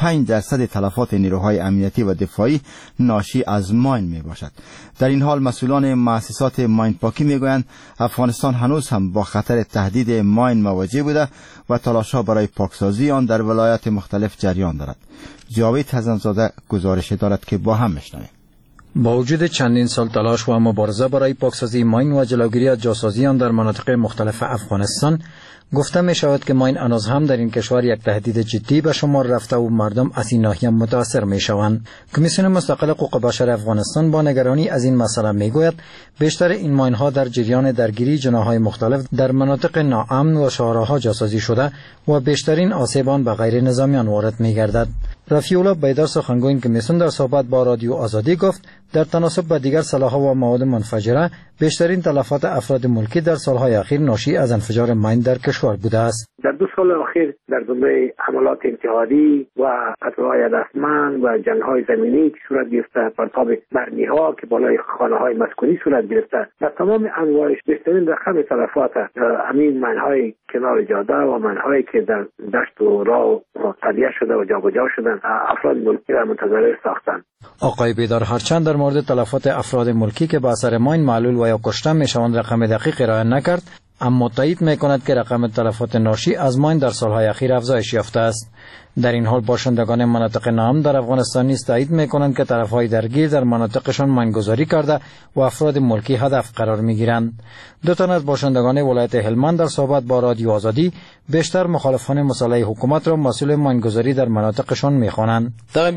75% تلفات نیروهای امنیتی و دفاعی ناشی از ماین می باشد. در این حال مسئولان مؤسسات ماین پاکی می گویند افغانستان هنوز هم با خطر تهدید ماین مواجه بوده و تلاش‌ها برای پاکسازی آن در ولایات مختلف جریان دارد. جاوید حسن‌زاده گزارش دارد که با هم میشنویم. با وجود چندین سال تلاش و مبارزه برای پاکسازی ماین و جلوگیری از جاسازی آن در مناطق مختلف افغانستان، گفته می شود که ماین هنوز هم در این کشور یک تهدید جدی به شمار رفته و مردم از این ناحیه متاثر می شوند. کمیسیون مستقل حقوق بشر افغانستان با نگرانی از این مسئله می گوید بیشتر این ماین ها در جریان درگیری جناح‌های مختلف در مناطق ناامن و شهرها جاسازی شده و بیشترین آسیب آن به غیر نظامیان وارد می گردد. رفیع الله بیدار سخنگوی کمیسیون در صحبت با رادیو آزادی گفت در تناسب با دیگر سلاح‌ها و مواد منفجره بیشترین تلفات افراد ملکی در سالهای اخیر ناشی از انفجار ماین در کشور بوده است. در 2 سال اخیر در جمله حملات انتحاری و قتل‌های هدفمند و جنگ‌های زمینی که صورت گرفته، پرتاب مرمی‌ها که بالای خانه‌های مسکونی صورت گرفته، در تمام انواعش بیشترین رقم تلفات همین ماین‌های کنار جاده و ماین‌هایی که در دشت و راه تهیه شده و جابجا شدن افراد ملکی را متضرر ساختند. آقای بیدار هرچند در مورد تلفات افراد ملکی که به اثر ماین معلول و یا کشته میشوند رقم دقیق ارائه نکرد، اما تایید میکند که رقم تلفات ناشی از ماین در سالهای اخیر افزایش یافته است. در این حال باشندگان مناطق ناامن در افغانستان نیز تایید میکنند که طرفهای درگیر در مناطقشان ماینگذاری کرده و افراد ملکی هدف قرار میگیرند. 2 تن از باشندگان ولایت هلمند در صحبت با رادیو آزادی بیشتر مخالفان مسلح حکومت را مسئول ماینگذاری در مناطقشان میخوانند.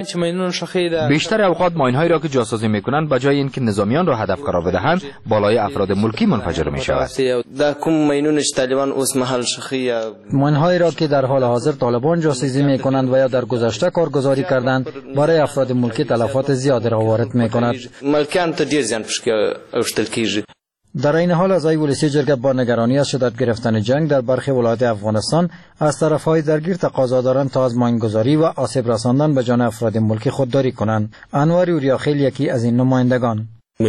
بیشتر اوقات ماین‌هایی را که جاسازی میکنند به جای اینکه نظامیان را هدف قرار بدهند بالای افراد ملکی منفجر میشود. ماین‌هایی را که در حال حاضر طالبان جاسازی میکنند و یا در گذشته کارگزاری کردند برای افراد ملکی تلفات زیادی را وارد میکند. در این حال اعضای ولسی جرگه با نگرانی از شدت گرفتن جنگ در برخی ولایات افغانستان از طرفهای درگیر تقاضا دارند تا از ماینگذاری و آسیب رساندن به جان افراد ملکی خودداری کنند. انور اوریاخیل یکی از این نمایندگان: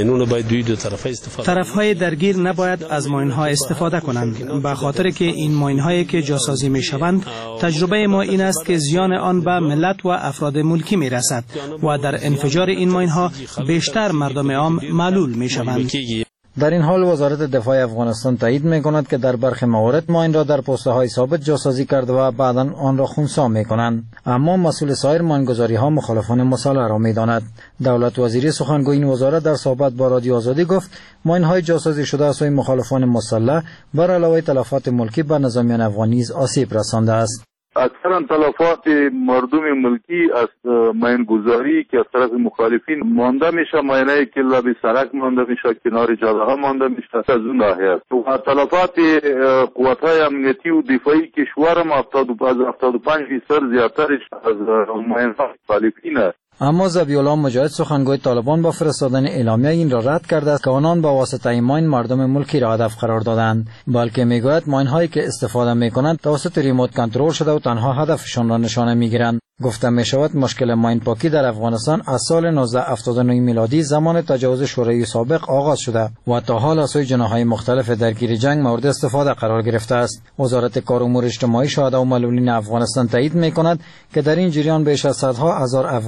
طرفهای درگیر نباید از ماین‌ها استفاده کنند، به خاطر که این ماین‌هایی که جاسازی می‌شوند تجربه ما این است که زیان آن به ملت و افراد ملکی می‌رسد و در انفجار این ماین‌ها بیشتر مردم عام معلول می‌شوند. در این حال وزارت دفاع افغانستان تایید می‌کند که در برخی موارد ماین را در پست‌های ثابت جاسازی کرده و بعداً آن را خنثی می‌کنند، اما مسئول سایر ماینگذاری‌ها مخالفان مسلح را می‌داند. دولت وزیری سخنگوی این وزارت در صحبت با رادیو آزادی گفت ماین‌های جاسازی شده از سوی مخالفان مسلح بر علاوه تلفات ملکی به نظامیان افغان نیز آسیب رسانده است. اکثرا تلفات مردم ملکی از ماینگذاری که از طرف مخالفین مانده میشه، ماینایی که لب سرک مانده میشه، کنار جاده ها مانده میشه، از اون ناحیه است. و تلفات قوت‌های امنیتی و دفاعی کشور هم 75% زیادترش از ماین‌های مخالفین است. اما ذبیح الله مجاهد سخنگوی طالبان با فرستادن اعلامیه این را رد کرده است که آنان با واسطه ماین مردم ملکی را هدف قرار دادند، بلکه میگوید ماین هایی که استفاده میکنند توسط ریموت کنترل شده و تنها هدفشان را نشانه میگیرند. گفته می شود مشکل ماین پاکی در افغانستان از سال 1979 میلادی زمان تجاوز شوروی سابق آغاز شده و تا حال از سوی جناح‌های مختلف درگیر جنگ مورد استفاده قرار گرفته است. وزارت کار و امور اجتماعی شهدا و معلولین افغانستان تایید می کند که در این جریان بیش از صدها هزار افغان به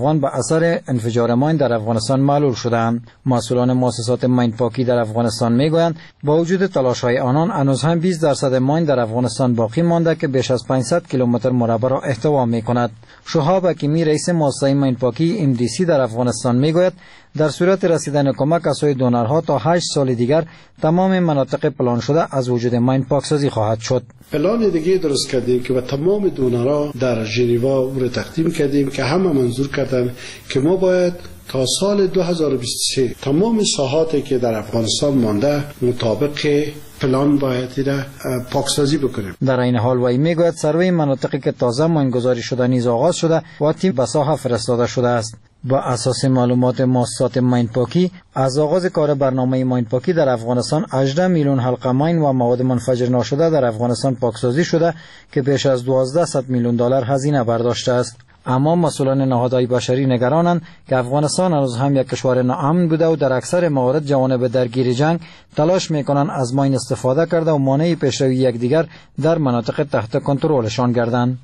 اثر انفجار ماین در افغانستان معلول شدند. مسئولان مؤسسات ماین پاکی در افغانستان میگویند با وجود تلاش‌های آنان هنوز هم 20% ماین در افغانستان باقی مانده که بیش از 500 کیلومتر مربع را احتوا می‌کند. شهاب حکیمی رئیس مؤسسه ماین پاکی MDC در افغانستان میگوید در صورت رسیدن کمک از سوی دونرها تا 8 سال دیگر تمام مناطق پلان شده از وجود ماین پاکسازی خواهد شد. پلان دیگه درست کردیم که به تمام دونرها در ژنو او را تقدیم کردیم که همه منظور کردن که ما باید تا سال 2023 تمام ساحاتی که در افغانستان مانده مطابق پلان باید پاکسازی بکنیم. در این حال وی میگوید سروی مناطقی که تازه ماینگذاری شده نیز آغاز شده و تیم به ساحه فرستاده شده است. با اساس معلومات مؤسسات ماین پاکی از آغاز کار برنامه ماین پاکی در افغانستان 18 میلیون حلقه ماین و مواد منفجر ناشده در افغانستان پاکسازی شده که بیش از 1200 میلیون دلار هزینه برداشته است. اما مسئولان نهادهای بشری نگرانند که افغانستان هنوز هم یک کشور ناامن بوده و در اکثر موارد جوانب درگیر جنگ تلاش میکنند از ماین استفاده کرده و مانع پیشروی یکدیگر در مناطق تحت کنترلشان گردند.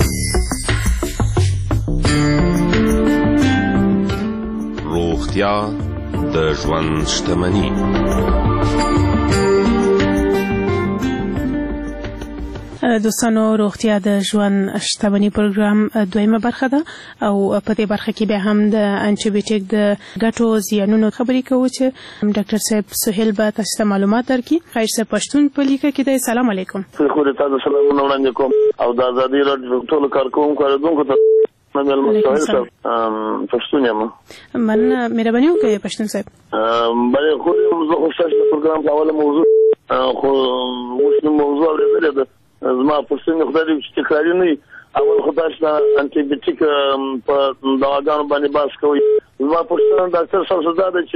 روغتیا د ژوند شتمني. دوستانو روغتیا د ژوند شتمني پروګرام دویمه برخه ده او په دې برخه کې به هم د انټي د ګټو زیانونو خبرې کوو چې ډاکټر صاحب سهیل به تاسو ته معلومات درکړي. خیر صاحب پښتون په لیکه کې د سلام علیکم. خو دې تاسو سلامونه وړاندې کوم او د ازادي راډیو ټول کارکونکو اوریدونکو ته پښتون یم. مننه مهرباني وکړئ پښتون صاحب. بلې خو زه خوشاله پروګرام کاوله موضوع خو اوس موضوع اورېدلې ده زما پښتون خدای دې چې تکراری نه اول خدای چې انټي بیوټیک په دواګانو باندې باس کوي. زما پښتون ډاکټر صاحب زده ده چې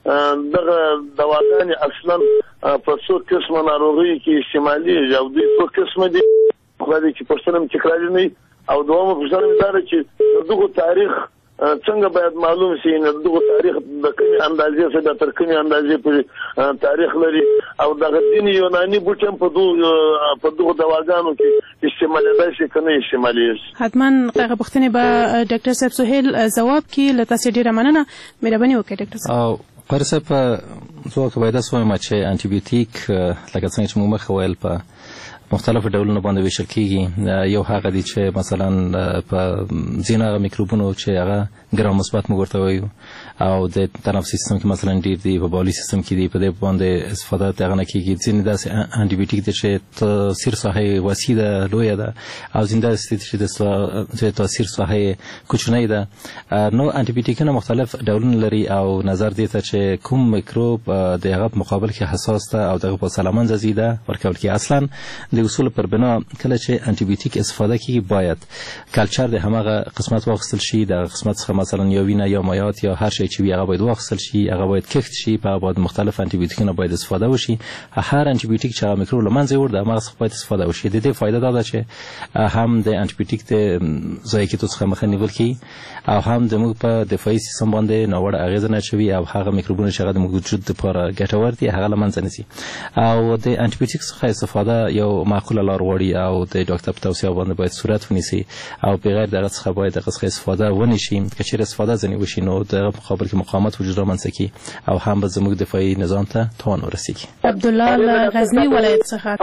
دغه دواګانې اصلا په څو قسمه ناروغي کې استعمالي او دوی څو قسمه دي خدای دې چې پښتون تکراری نه او دومره پښتون دا چې دغه تاریخ څنګه باید معلوم شي نه دغه تاریخ د کومې اندازې څخه تر کومې اندازې په تاریخ لري او دغه دین یوناني بوټم په دغه دواګانو کې استعمالېدای شي کنه استعمالېږي. حتما دغه پوښتنې به ډاکټر صاحب سهیل ځواب کړي. له تاسو ډیره مننه. مهرباني وکړئ ډاکټر صاحب. او قاری صاحب زه که باید اسوایم چې انټي بیوټیک لکه څنګه چې موږ مخ ویل په مختلف ډولونو باندې ویشل کیږي. یو هغه دي چې مثلا په ځینې میکروبونو چې هغه ګرام مثبت موږ ورته وایو او د تنفسي سیستم کې مثلا ډیر دی په بولي سیستم کې دی په دې باندې استفاده تغه نه کیږي. ځینې داسې انټي بیوټیک دي چې تاثیر ساحه وسیع ده لوی ده او ځینې داسې چې د تاثیر ساحه کوچنۍ ده. نو انټي بیوټیکونه مختلف ډولونه لري او نظر دی ته چې کوم میکروب د هغه مقابل کې حساس ده او دغه په سلامن زیاده ورکول کې اصلا د اصول پر بنا کله چې انټي بیوټیک استفاده کیږي باید کلچر د همغه قسمت واخیستل شي. د قسمت څخه مثلا یا وینه یا مایعات یا هر شی چې هغه باید واخیستل شي، هغه باید کښت شي، په باید مختلف انټي بیوټیکونه باید استفاده وشي. هر انټي بیوټیک چې هغه میکروب لمنځه ورده هغه څخه باید استفاده وشي. د دې فائدہ دا ده چې هم د انټي بیوټیک د ضایع کېدو څخه مخه نیول کی او هم د موږ په دفاعي سیستم باندې ناوړه اغیزه نه چوي او هغه میکروبونه چې هغه د موږ وجود لپاره ګټور دي هغه لمنځه نشي. او د انټي بیوټیک څخه استفاده یو معقوله لار غواړي او د ډاکټر په توصیه باندې باید صورت ونیسي او بغیر دغه څخه باید دغه څخه استفاده ونشي. که چیرې استفاده ځنی وشي نو د مقابل کې مقاومت وجود رامنځته کی او هم به زموږ دفاعي نظام ته توان ورسیږي. عبدالله غزنی ولایت څخه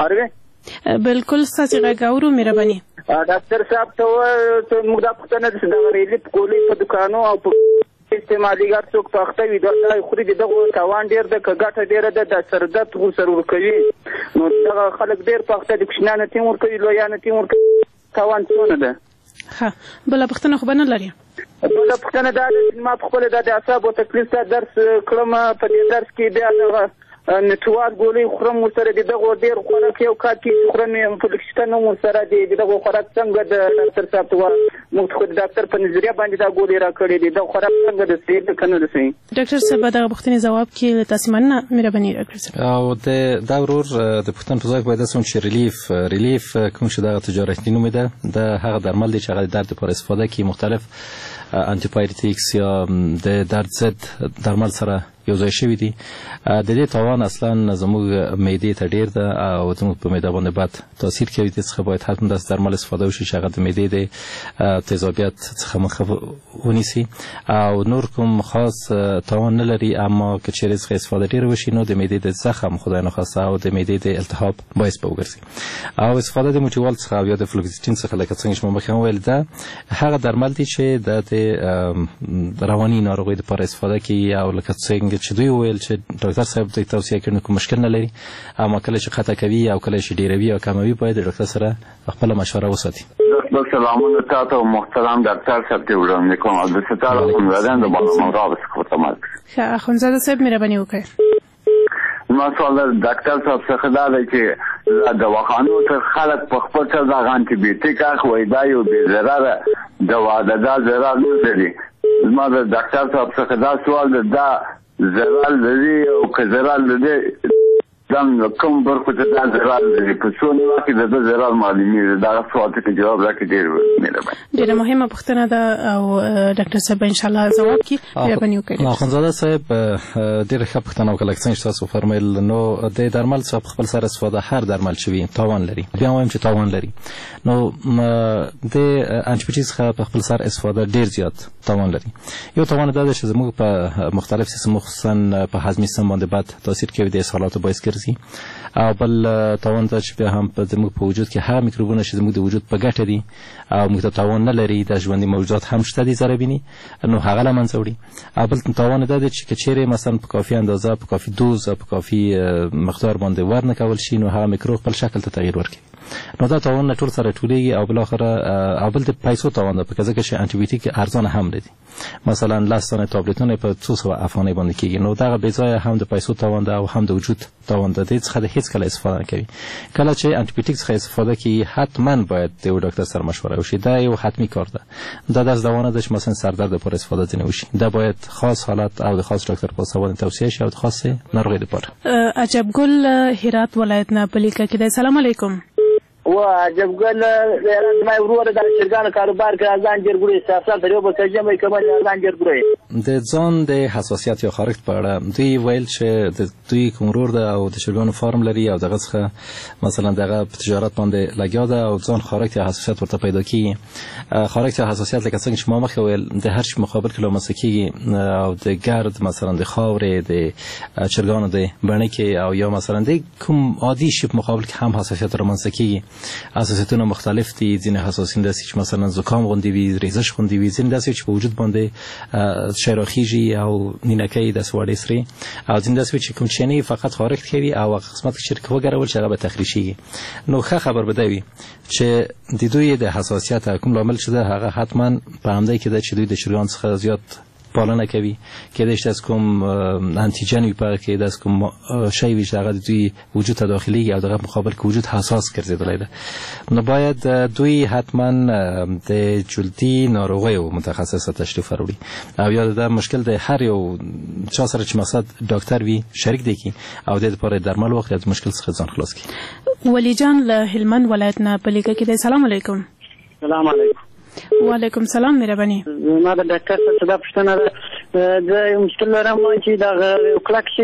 بالکل ستاسو غاورو مهرباني. ډاکټر صاحب ته موږ د پښتنه د ریلیف کولی په دکانو او په استعماليګر څوک پخته وي دا خوري دغه تاوان ډیر د کګټه ډیره د سردت غو سر ور کوي نو دغه خلک ډیر پخته د کښنانه تیم ور کوي لویانه تیم ور کوي تاوان څونه ده. ها بل پښتنه خو نه لري. بل پښتنه دا ما په خپل د اعصاب او تکلیف ته درس کړم په دې درس کې بیا نتوار ګولې خورم سره دغه ډیر خوراک یو کار کې خورم په لکشتنو سره دغه خوراک څنګه د ډاکټر صاحب ته موږ خو د ډاکټر په نظریه باندې دا ګولې را کړې دي د خوراک څنګه د سید کنه د سي ډاکټر صاحب دا پښتني جواب کې تاسو مننه مهرباني ډاکټر صاحب. او دا ورور د پښتن په ځای باید اسون چې ریلیف کوم چې دا تجارتي نوم ده د هغه درمل دي چې هغه درد لپاره استفاده کوي مختلف انټي بایوټیکس یا د درد ضد درمل سره یو ځای شوي دي. د دې تاوان اصلا زموږ معدې ته ډیر ده او زموږ په معده باندې بد تاثیر کوي. دې څخه باید حتما د درمل استفاده وشي چې هغه د معدې د تیزابیت څخه مخه ونیسي او نور کوم خاص تاوان نه لري. اما که چیرې څخه استفاده ډیر وشي نو د معدې د زخم خدای نخواسته او د معدې د التهاب باعث به وګرځي. او استفاده د موټیوال څخه او یا د فلوکسیټین څخه لکه څنګه چې ما مخکې وویل ده هغه درمل دي چې د رواني ناروغۍ لپاره استفاده کوي او لکه څنګه چې دوی وویل چې ډاکټر صاحب دوی توصیه کړي کوم مشکل نه لري. اما کله چې خطا کوي او کله چې ډیروي او کموي باید د ډاکټر سره خپل مشوره وساتي. سلامونه تاسو محترم ډاکټر صاحب ته وړاندې کوم او د ستاره خبرونه د باندې راو څخه ښه اخوندزاده صاحب مهرباني وکړئ. ما سوال ډاکټر صاحب څخه دا دی چې د واخانو تر خلک په خپل څه د انټي بیوټیک اخوي دا یو بې ضرره دوا ده دا ضرر نه لري. ما د ډاکټر صاحب څخه دا سوال دا ضرر لري او که ضرر لري دم کوم برخه ته ضرر لري په څو نه کې د ضرر معلومي دا سوال ته جواب راکړي. ډیر مهرباني. ډیره مهمه پوښتنه ده او ډاکټر صاحب ان شاء الله جواب کوي. مهرباني وکړئ. اخوندزاده صاحب ډیره ښه پوښتنه وکړه څنګه تاسو فرمایل. نو د درمل څخه خپل سره استفاده هر درمل شوی تاوان لري. بیا وایم چې تاوان لري. نو د انټي بیوټیک څخه په خپل سر استفاده ډیر زیات تاوان لري. یو تاوان دا چې زموږ په مختلف سیستم خصوصا په هضمي سیستم باندې بد تاثیر کوي د اسهالاتو باعث ګرځي. او بل تاوان دا چې بیا هم په زموږ په وجود کې هغه میکروبونه چې زموږ د وجود په ګټه دي او موږ ته تاوان نه لري د ژوندي موجودات هم شته دي ضربینی نو هغه له منځه وړي. او بل تاوان دا دی چې چیرې مثلا په کافي اندازه په کافي دوز په کافي مقدار باندې ورنه کول شي نو هغه میکروب خپل شکل ته تغییر ورکوي. نو دا تاوان ټول سره ټولېږي او بل اخر او بل د پیسو تاوان ده په ځکه چې انټي بیوټیک ارزانه هم دي. مثلا لاستانه تابلتونه په 200 افغانۍ باندې کېږي. نو دا به ځای هم د پیسو تاوان ده او هم د وجود تاوان ده. د څخه د هیڅ کله استفاده کوي. کله چې انټي بیوټیک څخه استفاده کوي حتما باید د ډاکټر سره مشوره وشي. دا یو حتمی کار ده. دا د ځوانه د مثلا سردرد لپاره استفاده ځنه وشي. دا باید خاص حالت او د خاص ډاکټر په سوال توصیه شي او د خاص ناروغي لپاره. عجب ګل هرات ولایت نه پلیکه کې. السلام علیکم. عجب ګل ما ورور د شرګان کاروبار کې ځان جرګړي سیاست لري په ترجمه کې باندې ځان جرګړي د ځان د حساسیت یا خارښت په اړه دوی ویل چې د دوی کوم ورور ده او د شرګان فارم لري او دغه څخه مثلا دغه په تجارت باندې لګیا ده او ځان خارښت یا حساسیت ورته پیدا کیږي. خارښت یا حساسیت لکه څنګه چې ما مخکې ویل د هر شي مقابل کې لمسه کیږي او د ګرد مثلا د خاورې د چرګانو د بڼکې او یا مثلا د کوم عادي شي په مقابل کې هم حساسیت رامنځته کیږي. حساسیتونه مختلف دي. ځینې حساسیت داسې چې مثلا زکام غوندې وي ریزش غوندې وي. ځینې داسې چې په وجود باندې شراخیږي او نینکۍ داسې وړې سرې او ځینې داسې چې کوم چینې فقط خارښت کوي او قسمت کې چې وګرول چې هغه به تخریشیږي. نو ښه خبر به وي چې د دوی د حساسیت کوم لامل شده هغه حتما په همدې کې ده چې دوی د چرګان څخه زیات پالنه کوي که داشت از کوم انتیجن ویپر که دست کوم شی ویش دقیقا دوی وجود داخلی او دقیقا مقابل که وجود حساس کرده دلیده نو باید دوی حتما ده جلدی ناروغی و متخصص تشریف فروری او یاد ده مشکل ده هر یو چا سره چه مقصد دکتر وی شریک دی کی او ده پاره درمل وقت از مشکل څخه ځان خلاص کی. ولی جان له هلمند ولایت نه پلیکه کې سلام علیکم. سلام علیکم. وعلیکم سلام مهرباني. ما د ډاکټر څخه دا پوښتنه ده د مشکل لرم چې دا کلک شي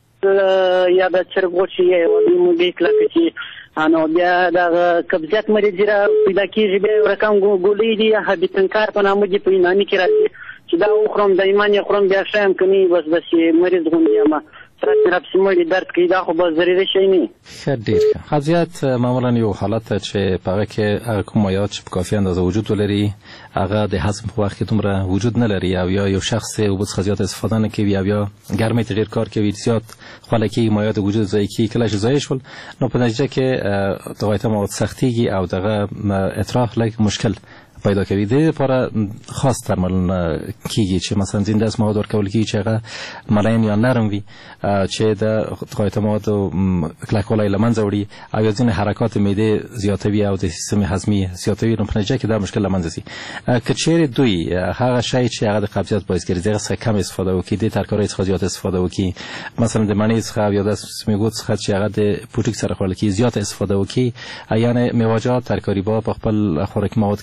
یا د چرګ شي او د موږ کلک شي انو بیا د قبضیت مریض را پیدا کیږي به رقم ګولې دي هډیتنکار په نامه کې په یوناني کې راځي چې دا خورم د ایمان خورم بیا شایم کني بس مریض غونډه ما ترڅ سیمه درد کوي دا خو به ضروري شي نه ډیر قضیت معمولا یو حالت چې په هغه کې کوم مایات چې په کافي اندازه وجود ولري هغه د هضم په وخت کې دومره وجود نه لري او یا یو شخص او بس خزیات استفاده نه کوي او یا ګرمۍ ته ډیر کار کوي زیات خلکی مایات وجود ځای کی کله چې ځای شول نو په نتیجه کې تغایت مواد سختيږي او دغه اطراف لږ مشکل پیدا کوي. د لپاره خاص درمل کیږي چې مثلا زنده از مواد ورکول کیږي چې هغه ملایم یا نرم وي چې د تغایت مواد کلکولای لمنځه وړي او یا ځینې حرکات معده زیاتوي او د سیستم هضمي زیاتوي نو په نتیجه کې دا مشکل لمنځه ځي. که چیرې دوی هغه شی چې هغه د قبضیت باعث ګرځي دغه څخه کم استفاده وکړي د ترکارۍ څخه زیات استفاده وکړي مثلا د مڼې څخه یا د سمیګوت څخه چې هغه د پوټیک سره خوړل کیږي زیات استفاده وکړي یعنی میوه‌جات ترکاری با په خپل خوراکي مواد کې ډیر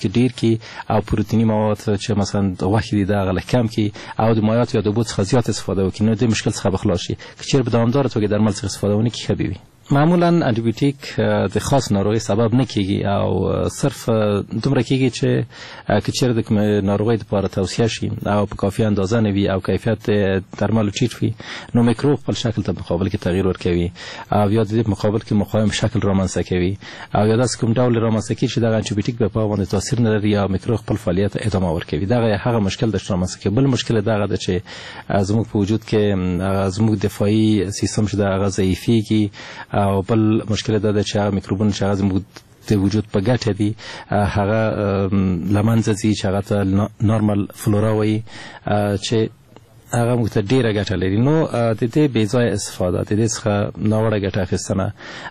کی او پروتینی مواد چې مثلا غوښه دي دا غل کم کی او د مایعات یا د اوبو څخه زیات استفاده وکړي نو د مشکل څخه بخلاص شي که چیرې په دوامدار توګه درمل څخه استفاده ونه کړي ښه وي. معمولا انټي د خاص ناروغي سبب نه کیږي او صرف دومره کیږي چې کچېر د ناروغي لپاره توصیه شي او په کافي اندازه نه وي او کیفیت درمل ټیټ وي نو میکروب په شکل ته مقابل کې تغییر ورکوي او یا د مقابل کې مقاوم شکل رامنځته کوي او یا داس کوم ډول رامنځته کوي چې د انټي په باندې تاثیر نه لري یا میکروب خپل فعالیت ادامه ورکوي. دا هغه مشکل د رامنځته کوي. بل مشکل دا ده چې زموږ په وجود کې زموږ دفاعي سیستم شته هغه ضعیفيږي او بل مشکل دا ده چې میکروبونه چې زموږ د وجود په ګټه دي هغه لمنځه ځي چې هغه ته نورمال فلورا وایي چې هغه موږ ته ډیره ګټه لري. نو د دې بې ځایه استفاده د دې څخه ناوړه ګټه اخیستنه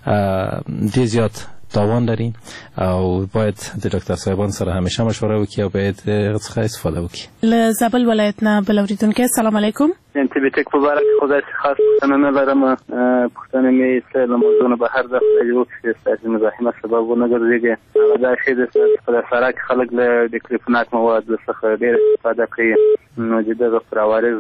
ډېر زیات تاوان لري او باید د ډاکټر صاحبان سره همیشه مشوره وکړي او باید څخه استفاده وکړي. له زابل ولایت نه بل اورېدونکی السلام علیکم. انټیبیوټیک په باره کې خدای خاص پوښتنه نه لرم. پوښتنه مې څه له موضوع نه بهر ده خدای جوړ کړي ستاسو مزاحمت سبب ونه ګرځېږي. هغه دا شی د په سره کې خلک له ډیکلفناک مواد څخه ډېر استفاده کوي نو د دغه پر عوارض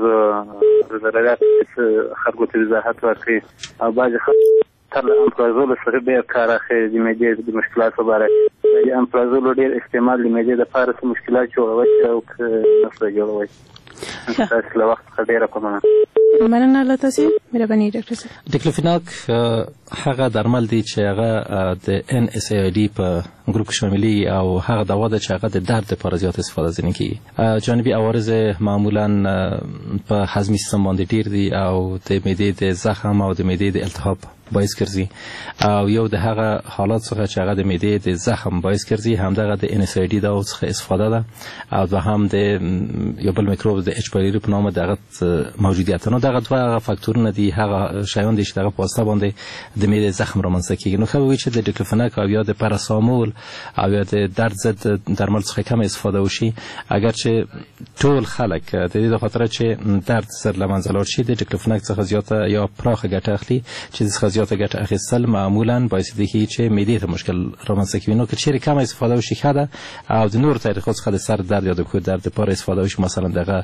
ضررات خلکو ته وضاحت ورکړي او بعضې خلک تر امپرازول سره ډېر کار اخلي د معدې د مشکلاتو په اړه. د امپرازول ډېر استعمال د معدې لپاره څه مشکلات جوړوي او نسل جوړوي. تاسو له وخت څخه ډېره کومه مننه له تاسو مهرباني ډاکټر صاحب. ډیکلفناک هغه درمل دي چې هغه د NSAID په ګروپ کې شاملي او هغه دوا ده چې هغه د درد لپاره زیات استفاده ځنې کیږي. جانبي عوارض معمولا په هضمي سیستم باندې ډیر دي او د معدې د زخم او د معدې د التهاب باعث ګرځي او یو د هغه حالات څخه چې هغه د معدې د زخم باعث ګرځي همدغه د NSAID دوا څخه استفاده ده او دوهم د یو بل میکروب د H پایلوري په نامه دغه موجودیت. نو دغه دوه فاکتورونه دي هغه شیان دي چې دغه په واسطه باندې د معدې زخم رامنځته کیږي. نو خو وی چې د ډیکلفناک او یا د پاراسامول او یا د درد ضد درمل څخه کم استفاده وشي اگر چې ټول خلک د دې لپاره چې درد سر لمنځه لاړ شي د ډیکلفناک څخه زیاته یا پراخه ګټه اخلي چې څخه زیاته ګټه اخیستل معمولا باعث دي چې معدې ته مشکل رامنځته کوي. نو که چیرې کم استفاده وشي ښه او د نور طریقو څخه د سر درد یا د کوه درد لپاره استفاده وشي مثلا دغه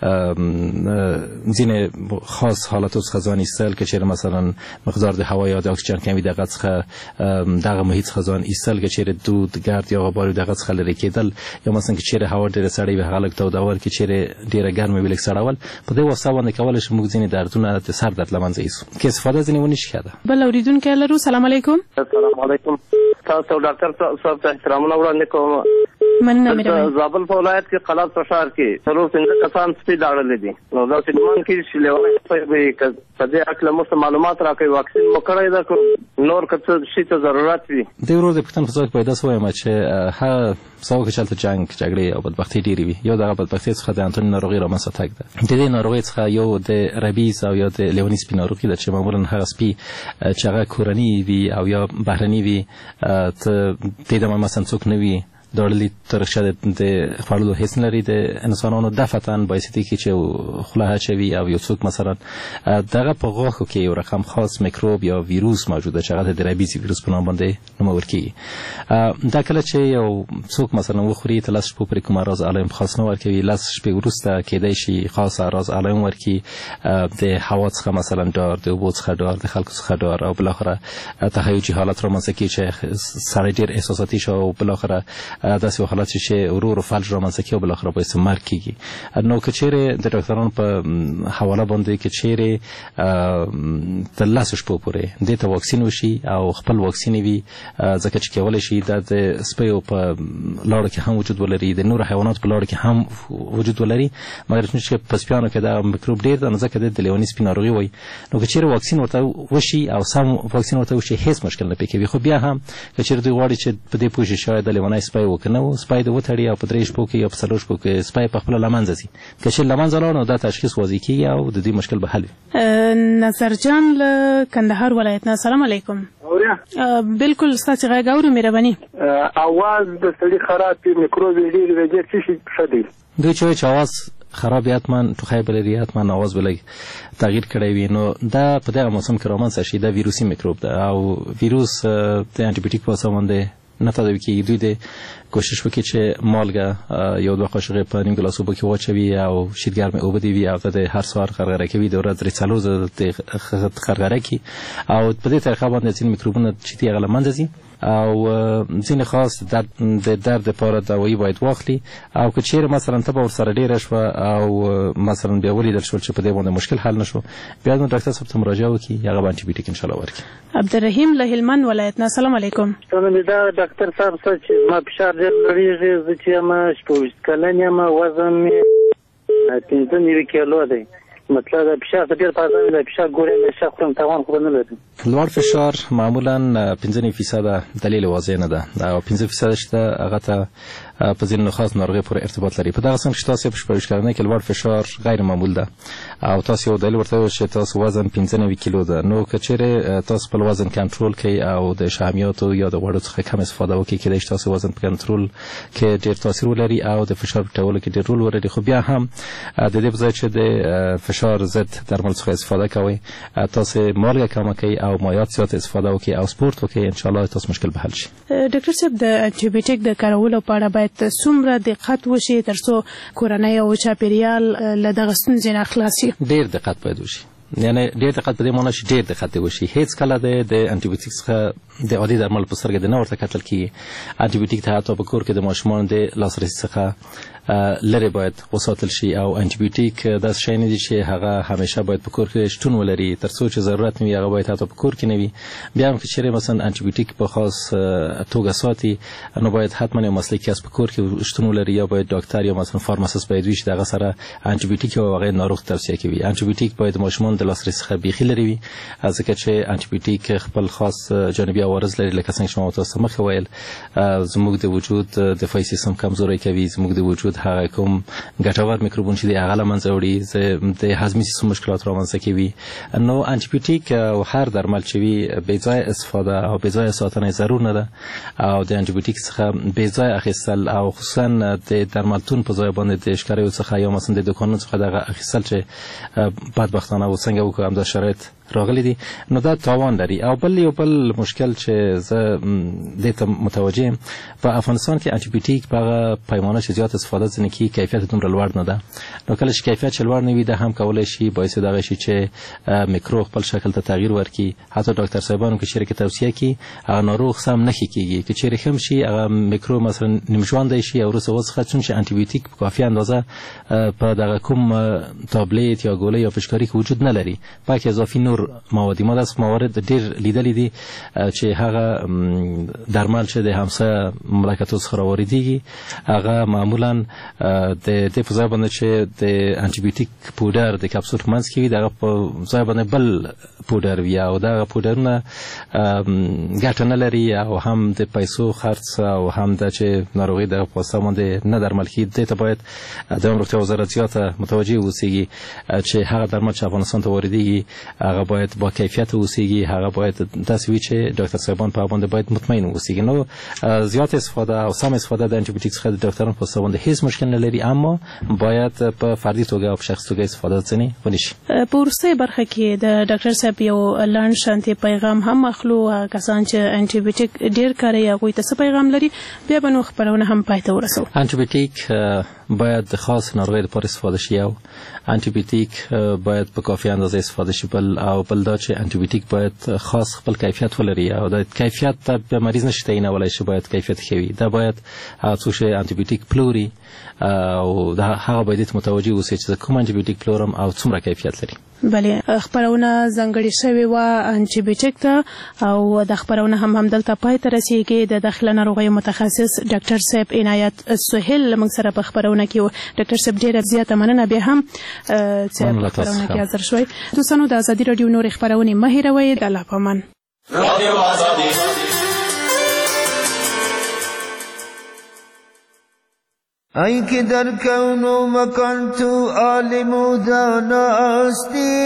ځینې خاص حالاتو څخه ځان ایستل که چیرې مثلا مقدار د هوا یا د اکسیجن کمی دغه څخه دغه محیط څخه ځان ایستل که چیرې دود ګرد یا غبار دغه څخه لرې کېدل یا مثلا که چیرې هوا ډېره سړه وي هغه لږ تودول که چیرې ډېره ګرمه وي لږ سړول په دې واسطه باندې کولی شو موږ ځینې دردونه د سر درد له منځه یوسو که استفاده ځینې ونه شي ښه ده. بل اورېدونکی لرو. سلام علیکم. السلام علیکم. تاسو ډاکټر صاحب ته احترامونه وړاندې کوم. مننه مهرباني. زابل په ولایت کې قلات په ښار کې څلور پنځه کسان سپي لاړلي دي نو دا سیمان کې چې لیوانې په دې اړه موږ معلومات راکوي واکسین مو کړی ده نور که څه شي ته ضرورت وي. د ورور د پښتون په ځای پیدا شوی ما چې ها څو کې چلته جنگ جګړې او بدبختي ډېری وي یو دغه بدبختي څخه د انټونی ناروغي رامنځته تګ ده. د دې ناروغي څخه یو د ربیز او یا د لیونی سپي ناروغي ده چې معمولا هغه سپي چې هغه کورني وي او یا بهرني وي ته د دې مثلا څوک نه وي دړلې ترشه د خپلو هیڅ لري د انسانانو دفتن باعث دي چې خله چوي او یو څوک مثلا دغه په غوښو کې یو رقم خاص میکروب یا ویروس موجوده چې هغه د ربیز ویروس په نوم باندې نومول کیږي. دا کله چې یو څوک مثلا وخوري ته لاس په پرې کوم راز علائم خاص نه ورکوي لاس شپې وروسته کېدای شي خاص راز علائم ورکي د هوا څخه مثلا ډار د اوبو څخه ډار د خلکو څخه ډار او بل اخره تهیجي حالت رامنځته کیږي چې سړی ډېر احساساتي شو او بل اخره داسې حالات چې ورور فلج رامنځته کیږي او بل اخره باعث مرګ کیږي. نو که چیرې د ډاکټرانو په حواله باندې کې چیرې د لاس شپو پورې دې ته واکسین وشي او خپل واکسین وي ځکه چې کولای شي د سپیو په لاړو کې هم وجود ولري د نور حیوانات په لاړو کې هم وجود ولري مګر چې په سپیانو کې دا میکروب ډېر ده نو ځکه د لیونی سپي ناروغي وایي. نو که چیرې واکسین ورته وشي او سم واکسین ورته وشي هیڅ مشکل نه پکې وي. خو بیا هم که چیرې دوی غواړي چې په دې پوه شي شاید د لیونی سپی وکنه و سپی د وتړي او په درې شپو کې یا په څلور شپو کې سپی په خپله له منځه ځي که چیرې له منځه لاړ نو دا تشخیص واضح کېږي او د دې مشکل به حل وي. نظر جان له کندهار ولایت نه السلام علیکم. بالکل ستاسو غږ اورو مهرباني. اواز د سړي خراب میکروب ډېر وجه څه شي ښه دی دوی چې اواز خراب حتما ټوخی بلري حتما اواز بلګ تغییر کړی وي نو دا په دغه موسم کې رامنځته شي دا ویروسي میکروب ده او ویروس د انټي بیوټیک په واسطه باندې نه تداوي کېږي. دوی د کوشش وکړي چې مالګه یو دوه قاشق په نیم ګلاس اوبه کې واچوي او شیدګرم اوبه دی وي او د هر سهار غرغره کوي د ورځ 3 غرغره کوي او په دې طریقه باندې ځینې میکروبونه چې دی هغه منځ ځي او ځینې خاص د درد لپاره دوايي باید واخلي او که چیرې مثلا ته به ورسره ډېره شوه او مثلا بیا ولیدل شول چې په دې باندې مشکل حل نشو بیا نو ډاکټر صاحب ته مراجعه وکړي هغه به انټي بیوټیک انشاءالله ورکړي. عبدالرحیم له هلمند ولایت نه السلام علیکم. دا ډاکټر صاحب چې ما فشار ډېر لوړېږي زه چې یم 26 کلن یم وزن مې 15 کیلو دی مطلب د فشار ډېر پاتې د فشار ګورې نشه خورم توان خو نه لري. لوړ فشار معمولا 15% دلیل واضح نه ده او 15% شته هغه ته په ځینو خاص ناروغي پورې ارتباط لري. په دغه څنګه چې تاسو په شپږ کلنۍ کې لوړ فشار غیر معمول ده او تاسو یو دلیل ورته چې تاسو وزن 15 کیلو ده نو کچېره تاسو په وزن کنټرول کوي او د شحمیاتو یا د غوړو څخه کم استفاده وکړي چې د تاسو وزن په کنټرول کې ډېر تاثیر ولري او د فشار په ټولو کې ډېر رول ولري. خو بیا هم د دې په ځای چې د فشار ضد درمل څخه استفاده کوي تاسو مالګه کم کوي او مایعات زیات استفاده وکړي او سپورت وکړي ان شاء الله تاسو مشکل به حل شي. ډاکټر صاحب د انټي بیوټیک د کارولو په اړه باید څومره دقت وشي ترڅو کورنۍ او چاپیریال له دغه ستونزې نه خلاص شي؟ ډېر دقت باید وشي یعنی ډېر دقت په دې معنی چې ډېر دقت وشي. هیڅ کله د انټي بیوټیک څخه د عادي درمل په سترګه د نه ورته کتل کیږي. انټي بیوټیک ته حتی په کور کې د ماشومانو د لاسرسي څخه لري باید وساتل شي او انټي بیوټیک داس شی نه دي چې هغه همیشه باید په کور کې شتون ولري ترڅو چې ضرورت نه وي هغه باید حتی په کور کې نه وي. بیا هم چې مثلا انټي بیوټیک په خاص توګه ساتي نو باید حتما یو مسلکي کس په کور کې شتون ولري یا باید ډاکټر یا مثلا فارماسیست باید وي چې دغه سره انټي بیوټیک او هغه ناروغ توصیه کوي. انټي بیوټیک باید ماشومان د لاسرسي څخه بیخي لري وي ځکه چې انټي بیوټیک خپل خاص جانبي عوارض لري لکه څنګه چې ما تاسو مخکې ویل زموږ د وجود دفاعي سیستم کمزوري کوي زموږ د وجود هغه کوم ګټور میکروبون چې د هغه له منځه وړي د هضمي سیستم مشکلات رامنځته کوي. نو انټي بیوټیک او هر درمل چې وي بې ځای استفاده او بې ځای ساتنه ضرور نه ده او د انټي بیوټیک څخه بې ځای اخیستل او خصوصا د درملتون په ځای باندې د اشکاریو څخه یا مثلا د دکانونو څخه دغه اخیستل چې بدبختانه و څنګه وکړو هم د شرایط راغلي دي نو دا تاوان لري. او یو بل مشکل چې زه دې ته متوجه په افغانستان کې انټي بیوټیک په پیمانه چې زیات استفاده ځنه کی کیفیت دومره لوړ نه ده. نو کله چې کیفیت لوړ نه وي دا هم کولای شي باعث دغه شي چې میکروب خپل شکل ته تغییر ورکړي. حتی ډاکټر صاحبانو کې شریک توصیه کوي هغه ناروغ سم نه کیږي چې چیرې هم شي هغه میکروب مثلا نیمژوند شي او وروسته وسخه چون چې انټي بیوټیک په کافي اندازه په دغه کوم تابلیت یا ګولۍ یا فشکاري کې وجود نه لري. پاک اضافي نور مواد داس موارد ډېر لیدلې دي چې هغه درمل چې د همسایه مملکتو څخه راوریدي هغه معمولا د دې په ځای باندې چې د انټي بیوټیک پودر د کپسول منځ کې وي دغه په ځای باندې بل پودر وي او دغه پودرونه ګټه نه لري او هم د پیسو خرڅ او هم د چې ناروغي د پوسته باندې نه درمل کیږي. دې ته باید د روغتیا وزارت زیاته متوجه اوسېږي چې هغه درمل چې افغانستان ته واردېږي هغه باید با کیفیت اوسېږي هغه باید داسې وي چې ډاکټر صاحبان په باندې باید مطمئن اوسېږي. نو زیات استفاده او سم استفاده د انټي بیوټیک څخه د ډاکټرانو په باندې هیڅ مشکل نه لري اما باید په فردي توګه او په شخصي توګه استفاده ځنی ونشي. په وروستۍ برخه کې د ډاکټر صاحب یو لاند شانتي پیغام هم اخلو کسان چې انټي بیوټیک ډیر کاروي هغوی ته څه پیغام لري بیا به نو خبرونه هم پای ته ورسو. انټي بیوټیک باید د خاص ناروغۍ لپاره استفاده شي او انټي بیوټیک باید په کافي اندازه استفاده شي بل دا چې انټي بیوټیک باید خاص خپل کیفیت ولري او د کیفیت ته مریض نشي تعینولای شي باید کیفیت ښه وي. دا باید څو شی انټي بیوټیک پلوري او دا هغه باید متوجه اوسي چې کوم انټي بیوټیک پلورم او څومره کیفیت لري. بله خبرونه ځانګړې شوې و انټي بیوټیک ته او د خبرونه هم دلته پای ته رسیږي. د داخله ناروغیو متخصص ډاکټر صاحب عنایت سهیل موږ سره په خبرونه کې و. ډاکټر صاحب ډیره زیاته مننه بیا هم چې په خبرونه کې حاضر شوي. دوستانو د ازادي راډیو نور خبرونه مه هېروئ. د الله پامان. رادیو آزادي ای که در کون و مکان تو عالم و دانا هستی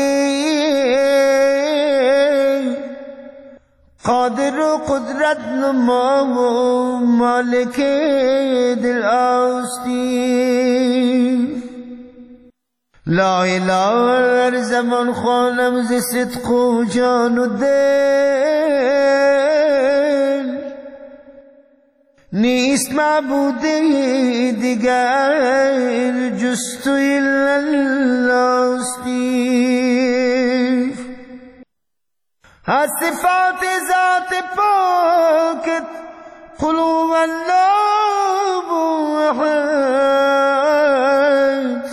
قادر و قدرت نما و مالک دل هستی لا اله هر زمان خوانم ز صدق و جان و دل نیست معبود دیگر جز تو اللهستی. از صفات ذات پاکت قلوب الله احد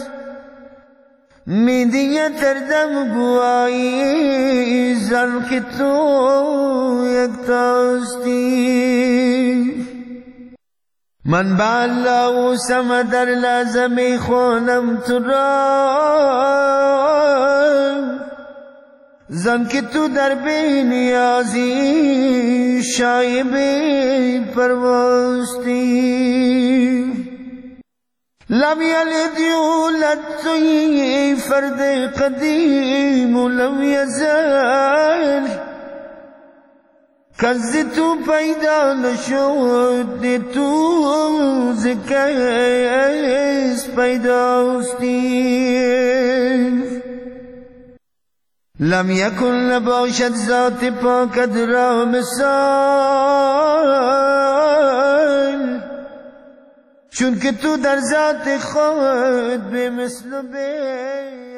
میدیه تردم گوایی زن که تو یکتاستی. من به الله و صمد در لحظه می خوانم تو را زن که تو در بینیازی شایب پرواستی. لم یلد یولد توی فرد قدیم و لم یزل کز تو پیدا نشد تو زکیس پیداستی. لم یکن نباشد ذات پاکت را مثال چون که تو در ذات خود به مثل به